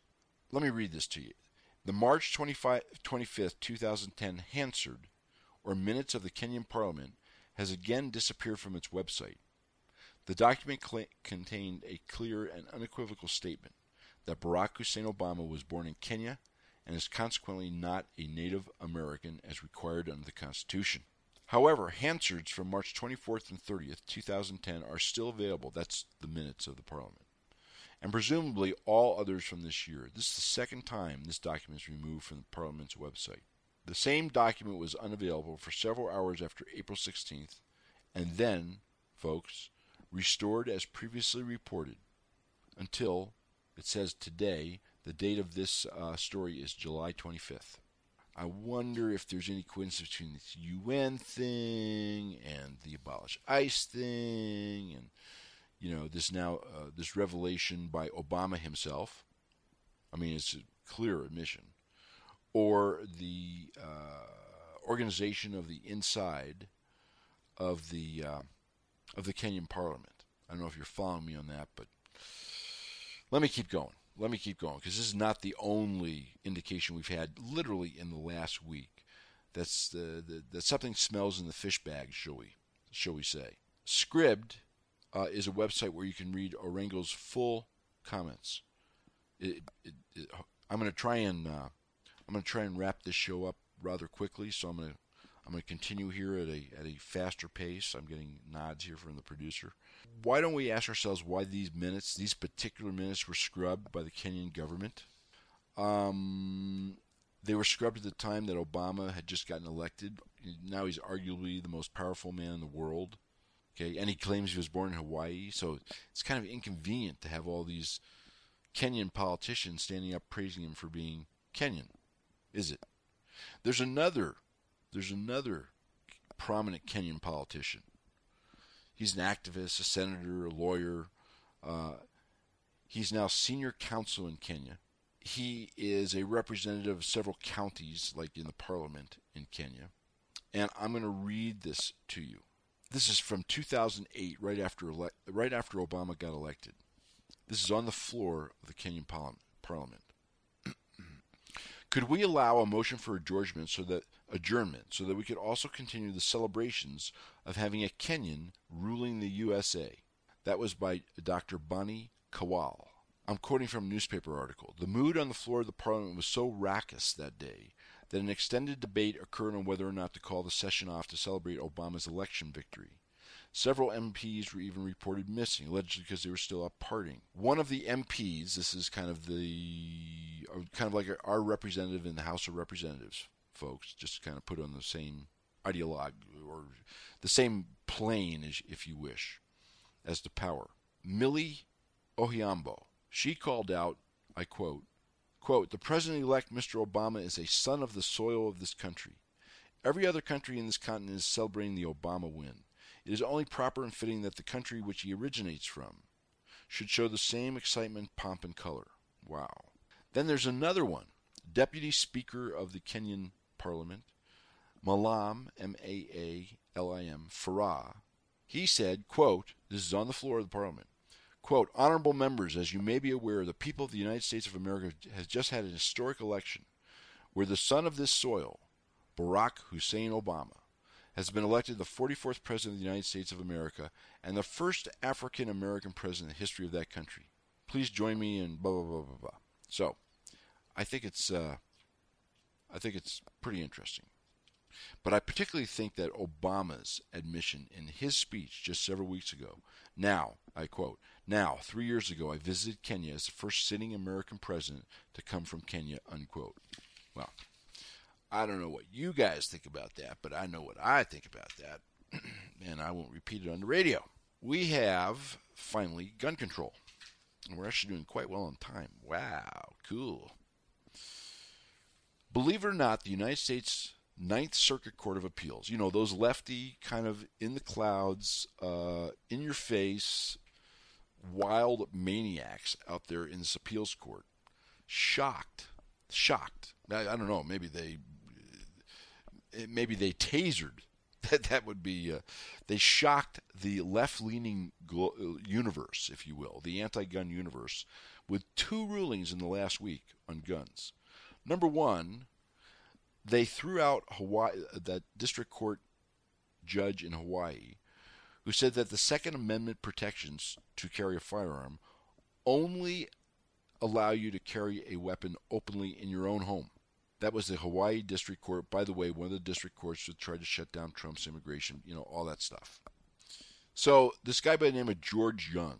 let me read this to you. The March twenty-fifth, twenty ten Hansard, or Minutes of the Kenyan Parliament, has again disappeared from its website. The document cl- contained a clear and unequivocal statement that Barack Hussein Obama was born in Kenya and is consequently not a Native American as required under the Constitution. However, Hansard's from March twenty-fourth and thirtieth, twenty ten are still available. That's the minutes of the Parliament. And presumably all others from this year. This is the second time this document is removed from the Parliament's website. The same document was unavailable for several hours after April sixteenth, and then, folks, restored as previously reported until, it says today, the date of this uh, story is July twenty-fifth. I wonder if there's any coincidence between this U N thing and the Abolish ICE thing and, you know, this now, uh, this revelation by Obama himself. I mean, it's a clear admission. Or the uh, organization of the inside of the uh, of the Kenyan Parliament. I don't know if you're following me on that, but let me keep going. Let me keep going, because this is not the only indication we've had literally in the last week. That's the, the that something smells in the fish bag, shall we, shall we say. Scribd uh, is a website where you can read Orengo's full comments. It, it, it, I'm going to try and uh, I'm going to try and wrap this show up rather quickly, so I'm going to I'm going to continue here at a at a faster pace. I'm getting nods here from the producer. Why don't we ask ourselves why these minutes, these particular minutes, were scrubbed by the Kenyan government? Um, they were scrubbed at the time that Obama had just gotten elected. Now he's arguably the most powerful man in the world. Okay, and he claims he was born in Hawaii, so it's kind of inconvenient to have all these Kenyan politicians standing up praising him for being Kenyan, is it? There's another, there's another prominent Kenyan politician. He's an activist, a senator, a lawyer. Uh, he's now senior counsel in Kenya. He is a representative of several counties, like in the parliament in Kenya. And I'm going to read this to you. This is from two thousand eight, right after ele- right after Obama got elected. This is on the floor of the Kenyan parliament. Could we allow a motion for adjournment so that adjournment so that we could also continue the celebrations of having a Kenyan ruling the U S A? That was by Doctor Bani Kawal. I'm quoting from a newspaper article. The mood on the floor of the parliament was so raucous that day that an extended debate occurred on whether or not to call the session off to celebrate Obama's election victory. Several M Ps were even reported missing, allegedly because they were still up partying. One of the M Ps, this is kind of the, kind of like our representative in the House of Representatives, folks, just to kind of put on the same ideologue, or the same plane, if you wish, as to power. Millie Ohiambo, she called out, I quote, quote, "The President-elect, Mister Obama, is a son of the soil of this country. Every other country in this continent is celebrating the Obama win. It is only proper and fitting that the country which he originates from should show the same excitement, pomp, and color." Wow. Then there's another one. Deputy Speaker of the Kenyan Parliament, Malam, M A A L I M, Farah. He said, quote, this is on the floor of the Parliament, quote, "Honorable members, as you may be aware, the people of the United States of America has just had an historic election where the son of this soil, Barack Hussein Obama, has been elected the forty-fourth President of the United States of America and the first African-American President in the history of that country. Please join me in blah, blah, blah, blah, blah." So, I think it's, uh, I think it's pretty interesting. But I particularly think that Obama's admission in his speech just several weeks ago, now, I quote, "Now, three years ago, I visited Kenya as the first sitting American president to come from Kenya," unquote. Well, I don't know what you guys think about that, but I know what I think about that, and I won't repeat it on the radio. We have, finally, gun control. And we're actually doing quite well on time. Wow, cool. Believe it or not, the United States Ninth Circuit Court of Appeals, you know, those lefty, kind of in the clouds, uh, in your face, wild maniacs out there in this appeals court, shocked, shocked. I, I don't know, maybe they, maybe they tasered. That that would be, uh, they shocked the left-leaning glo- universe, if you will, the anti-gun universe, with two rulings in the last week on guns. Number one, they threw out Hawaii, that district court judge in Hawaii, who said that the Second Amendment protections to carry a firearm only allow you to carry a weapon openly in your own home. That was the Hawaii District Court. By the way, one of the district courts that tried to shut down Trump's immigration, you know, all that stuff. So this guy by the name of George Young,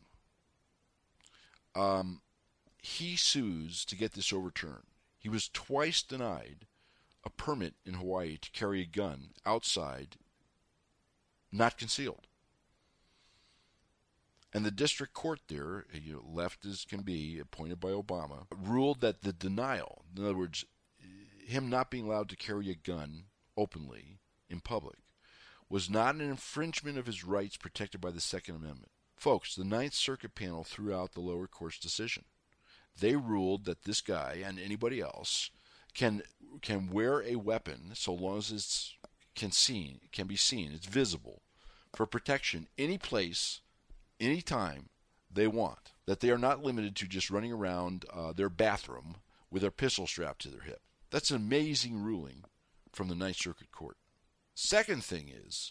um, he sues to get this overturned. He was twice denied a permit in Hawaii to carry a gun outside, not concealed. And the district court there, you know, left as can be, appointed by Obama, ruled that the denial, in other words, him not being allowed to carry a gun openly in public, was not an infringement of his rights protected by the Second Amendment. Folks, the Ninth Circuit panel threw out the lower court's decision. They ruled that this guy and anybody else can can wear a weapon so long as it's can seen can be seen, it's visible, for protection any place, any time they want. That they are not limited to just running around uh, their bathroom with their pistol strapped to their hip. That's an amazing ruling from the Ninth Circuit Court. Second thing is,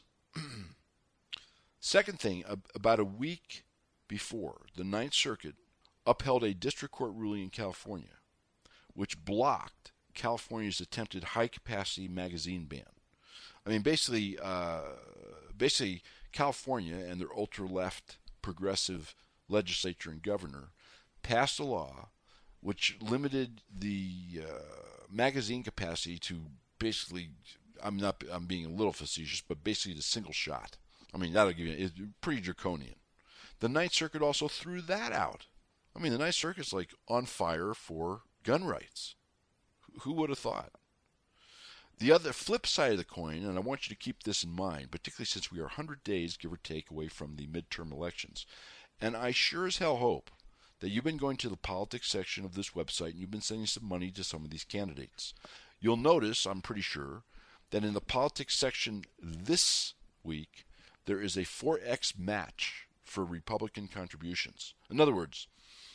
second thing, about a week before, the Ninth Circuit upheld a district court ruling in California, which blocked California's attempted high-capacity magazine ban. I mean, basically, uh, basically, California and their ultra-left progressive legislature and governor passed a law which limited the uh, magazine capacity to basically, I'm not, I'm being a little facetious, but basically the single shot. I mean, that'll give you, it's pretty draconian. The Ninth Circuit also threw that out. I mean, the Ninth Circuit's like on fire for gun rights. Who would have thought? The other flip side of the coin, and I want you to keep this in mind, particularly since we are one hundred days, give or take, away from the midterm elections, and I sure as hell hope that you've been going to the politics section of this website and you've been sending some money to some of these candidates. You'll notice, I'm pretty sure, that in the politics section this week, there is a four X match for Republican contributions. In other words,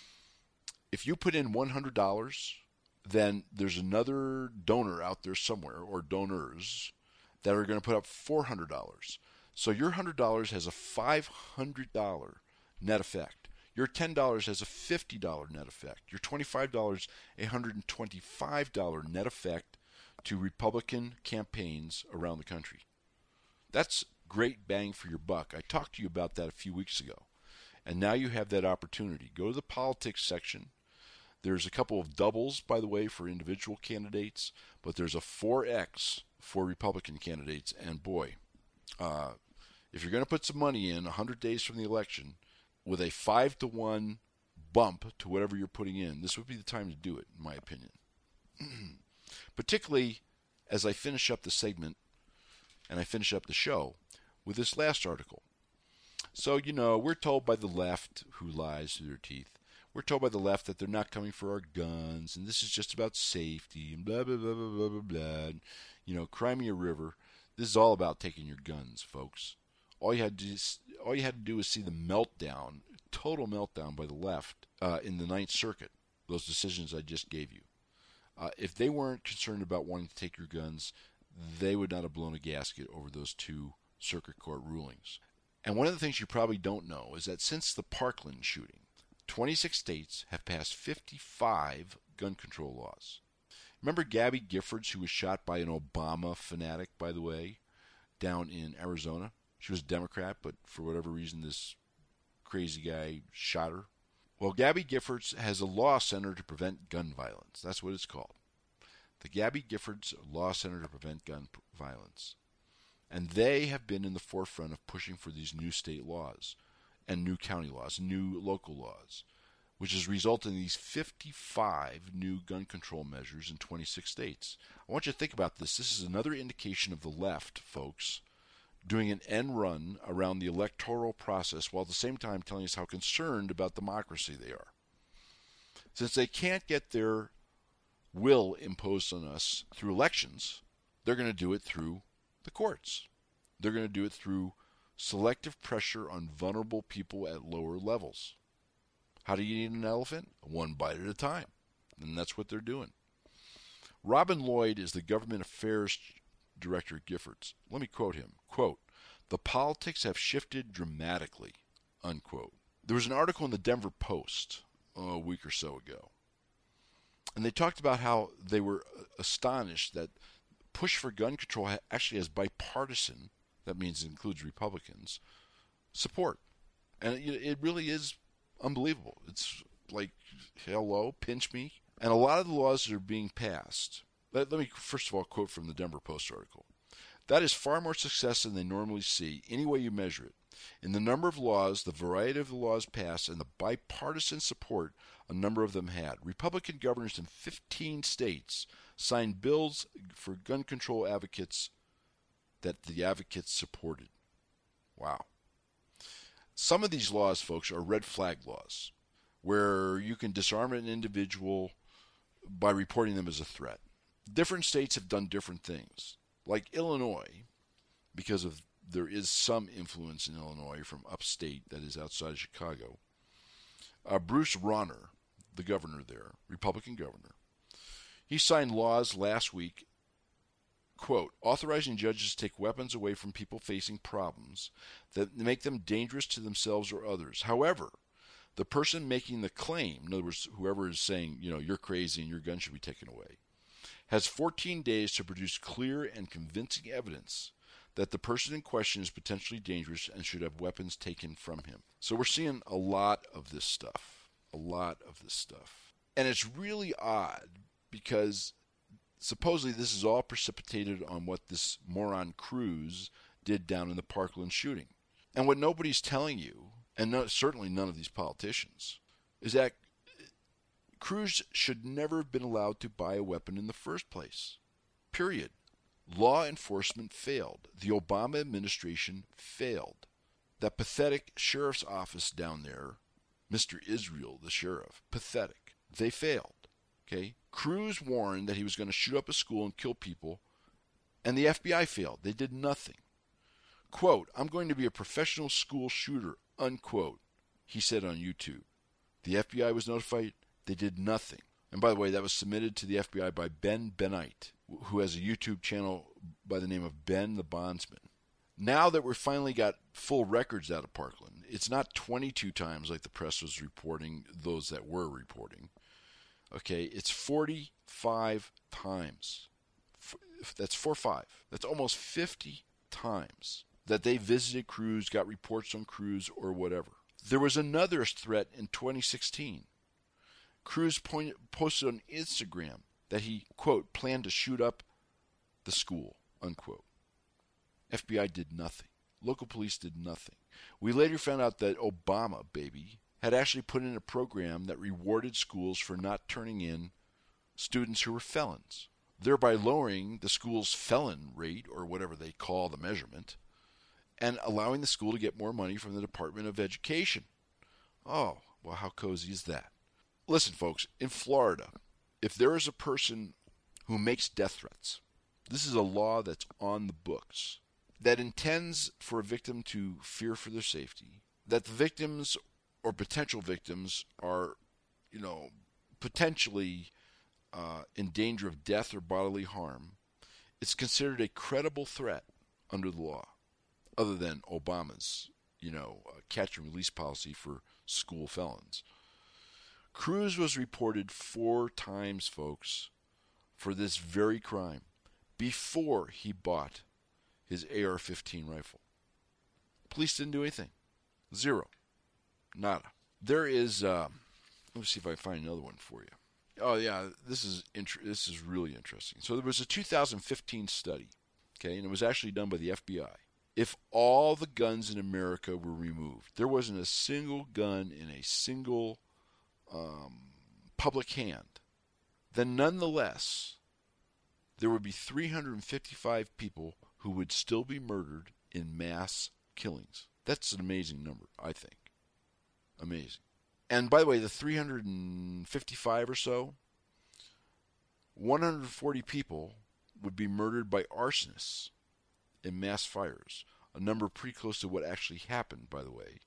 if you put in one hundred dollars, then there's another donor out there somewhere, or donors, that are going to put up four hundred dollars. So your one hundred dollars has a five hundred dollars net effect. Your ten dollars has a fifty dollars net effect. Your twenty-five dollars, a one hundred twenty-five dollars net effect to Republican campaigns around the country. That's great bang for your buck. I talked to you about that a few weeks ago. And now you have that opportunity. Go to the politics section. There's a couple of doubles, by the way, for individual candidates, but there's a four X for Republican candidates. And boy, uh, if you're going to put some money in one hundred days from the election with a five to one bump to whatever you're putting in, this would be the time to do it, in my opinion. Particularly as I finish up the segment and I finish up the show with this last article. So, you know, we're told by the left, who lies through their teeth, we're told by the left that they're not coming for our guns, and this is just about safety, and blah, blah, blah, blah, blah, blah, blah. And, you know, cry me a river. This is all about taking your guns, folks. All you had to do is, all you had to do was see the meltdown, total meltdown by the left uh, in the Ninth Circuit, those decisions I just gave you. Uh, if they weren't concerned about wanting to take your guns, they would not have blown a gasket over those two circuit court rulings. And one of the things you probably don't know is that since the Parkland shooting, twenty-six states have passed fifty-five gun control laws. Remember Gabby Giffords, who was shot by an Obama fanatic, by the way, down in Arizona? She was a Democrat, but for whatever reason, this crazy guy shot her. Well, Gabby Giffords has a law center to prevent gun violence. That's what it's called. The Gabby Giffords Law Center to Prevent Gun Violence. And they have been in the forefront of pushing for these new state laws and new county laws, new local laws, which has resulted in these fifty-five new gun control measures in twenty-six states. I want you to think about this. This is another indication of the left, folks, doing an end run around the electoral process while at the same time telling us how concerned about democracy they are. Since they can't get their will imposed on us through elections, they're going to do it through the courts. They're going to do it through selective pressure on vulnerable people at lower levels. How do you eat an elephant? One bite at a time. And that's what they're doing. Robin Lloyd is the government affairs director at Giffords. Let me quote him. Quote, "The politics have shifted dramatically," unquote. There was an article in the Denver Post oh, a week or so ago. And they talked about how they were astonished that push for gun control actually has bipartisan, that means it includes Republicans, support. And it, it really is unbelievable. It's like, hello, pinch me. And a lot of the laws that are being passed, let, let me first of all quote from the Denver Post article. "That is far more success than they normally see, any way you measure it. In the number of laws, the variety of the laws passed, and the bipartisan support a number of them had. Republican governors in fifteen states signed bills for gun control advocates that the advocates supported." Wow. Some of these laws, folks, are red flag laws, where you can disarm an individual by reporting them as a threat. Different states have done different things. Like Illinois, because of there is some influence in Illinois from upstate that is outside of Chicago. Uh, Bruce Rauner, the governor there, Republican governor, he signed laws last week, quote, "authorizing judges to take weapons away from people facing problems that make them dangerous to themselves or others. However, the person making the claim," in other words, whoever is saying, you know, you're crazy and your gun should be taken away, "has fourteen days to produce clear and convincing evidence that the person in question is potentially dangerous and should have weapons taken from him." So we're seeing a lot of this stuff, a lot of this stuff. And it's really odd because supposedly this is all precipitated on what this moron Cruz did down in the Parkland shooting. And what nobody's telling you, and no, certainly none of these politicians, is that Cruz should never have been allowed to buy a weapon in the first place. Period. Law enforcement failed. The Obama administration failed. That pathetic sheriff's office down there, Mister Israel, the sheriff, pathetic. They failed. Okay? Cruz warned that he was going to shoot up a school and kill people, and the F B I failed. They did nothing. Quote, "I'm going to be a professional school shooter," unquote, he said on YouTube. The F B I was notified. They did nothing. And by the way, that was submitted to the F B I by Ben Benite, who has a YouTube channel by the name of Ben the Bondsman. Now that we've finally got full records out of Parkland, it's not twenty-two times like the press was reporting, those that were reporting. Okay, it's forty-five times. That's four five. That's almost fifty times that they visited Cruz, got reports on Cruz, or whatever. There was another threat in twenty sixteen. Cruz point, posted on Instagram that he, quote, "planned to shoot up the school," unquote. F B I did nothing. Local police did nothing. We later found out that Obama, baby, had actually put in a program that rewarded schools for not turning in students who were felons, thereby lowering the school's felon rate, or whatever they call the measurement, and allowing the school to get more money from the Department of Education. Oh, well, how cozy is that? Listen, folks, in Florida, if there is a person who makes death threats, this is a law that's on the books, that intends for a victim to fear for their safety, that the victims or potential victims are, you know, potentially uh, in danger of death or bodily harm. It's considered a credible threat under the law, other than Obama's, you know, uh, catch and release policy for school felons. Cruz was reported four times, folks, for this very crime before he bought his A R fifteen rifle. Police didn't do anything. Zero. Nada. There is, uh, let me see if I can find another one for you. Oh, yeah, this is int- this is really interesting. So there was a two thousand fifteen study, okay, and it was actually done by the F B I. If all the guns in America were removed, there wasn't a single gun in a single um, public hand, then nonetheless, there would be three hundred fifty-five people who would still be murdered in mass killings. That's an amazing number, I think. Amazing. And by the way, the three hundred fifty-five or so, one hundred forty people would be murdered by arsonists in mass fires. A number pretty close to what actually happened, by the way,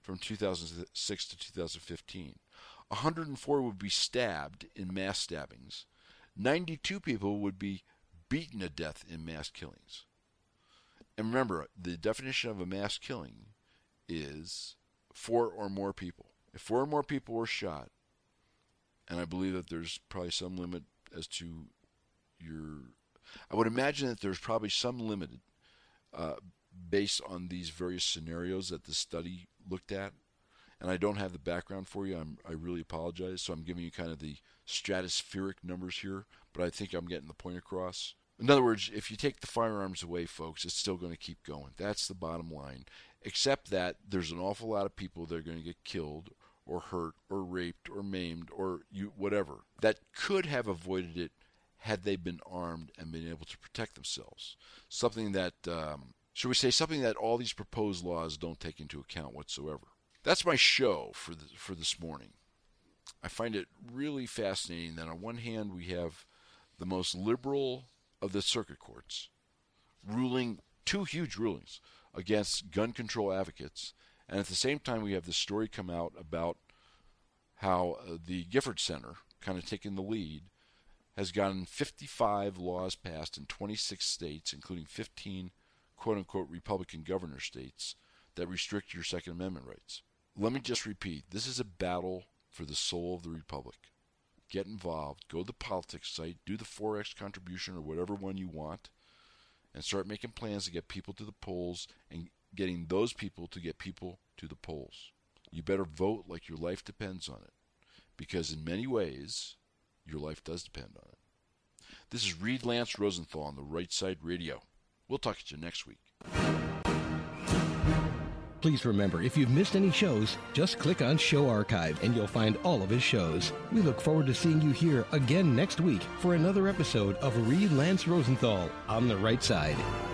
from two thousand six to two thousand fifteen. one hundred four would be stabbed in mass stabbings. ninety-two people would be beaten to death in mass killings. And remember, the definition of a mass killing is four or more people. If four or more people were shot, and I believe that there's probably some limit as to your... I would imagine that there's probably some limit uh, based on these various scenarios that the study looked at. And I don't have the background for you. I'm, I really apologize. So I'm giving you kind of the stratospheric numbers here, but I think I'm getting the point across. In other words, if you take the firearms away, folks, it's still going to keep going. That's the bottom line. Except that there's an awful lot of people that are going to get killed or hurt or raped or maimed or you whatever that could have avoided it had they been armed and been able to protect themselves. Something that, um, should we say, something that all these proposed laws don't take into account whatsoever. That's my show for the, for this morning. I find it really fascinating that on one hand we have the most liberal of the circuit courts ruling two huge rulings against gun control advocates, and at the same time we have this story come out about how uh, the Gifford Center, kind of taking the lead, has gotten fifty-five laws passed in twenty-six states, including fifteen quote-unquote Republican governor states, that restrict your Second Amendment rights. Let me just repeat, this is a battle for the soul of the Republic. Get involved. Go to the politics site. Do the four X contribution or whatever one you want. And start making plans to get people to the polls and getting those people to get people to the polls. You better vote like your life depends on it. Because in many ways, your life does depend on it. This is Reed Lance Rosenthal on the Right Side Radio. We'll talk to you next week. Please remember, if you've missed any shows, just click on Show Archive and you'll find all of his shows. We look forward to seeing you here again next week for another episode of Reed Lance Rosenthal on the Right Side.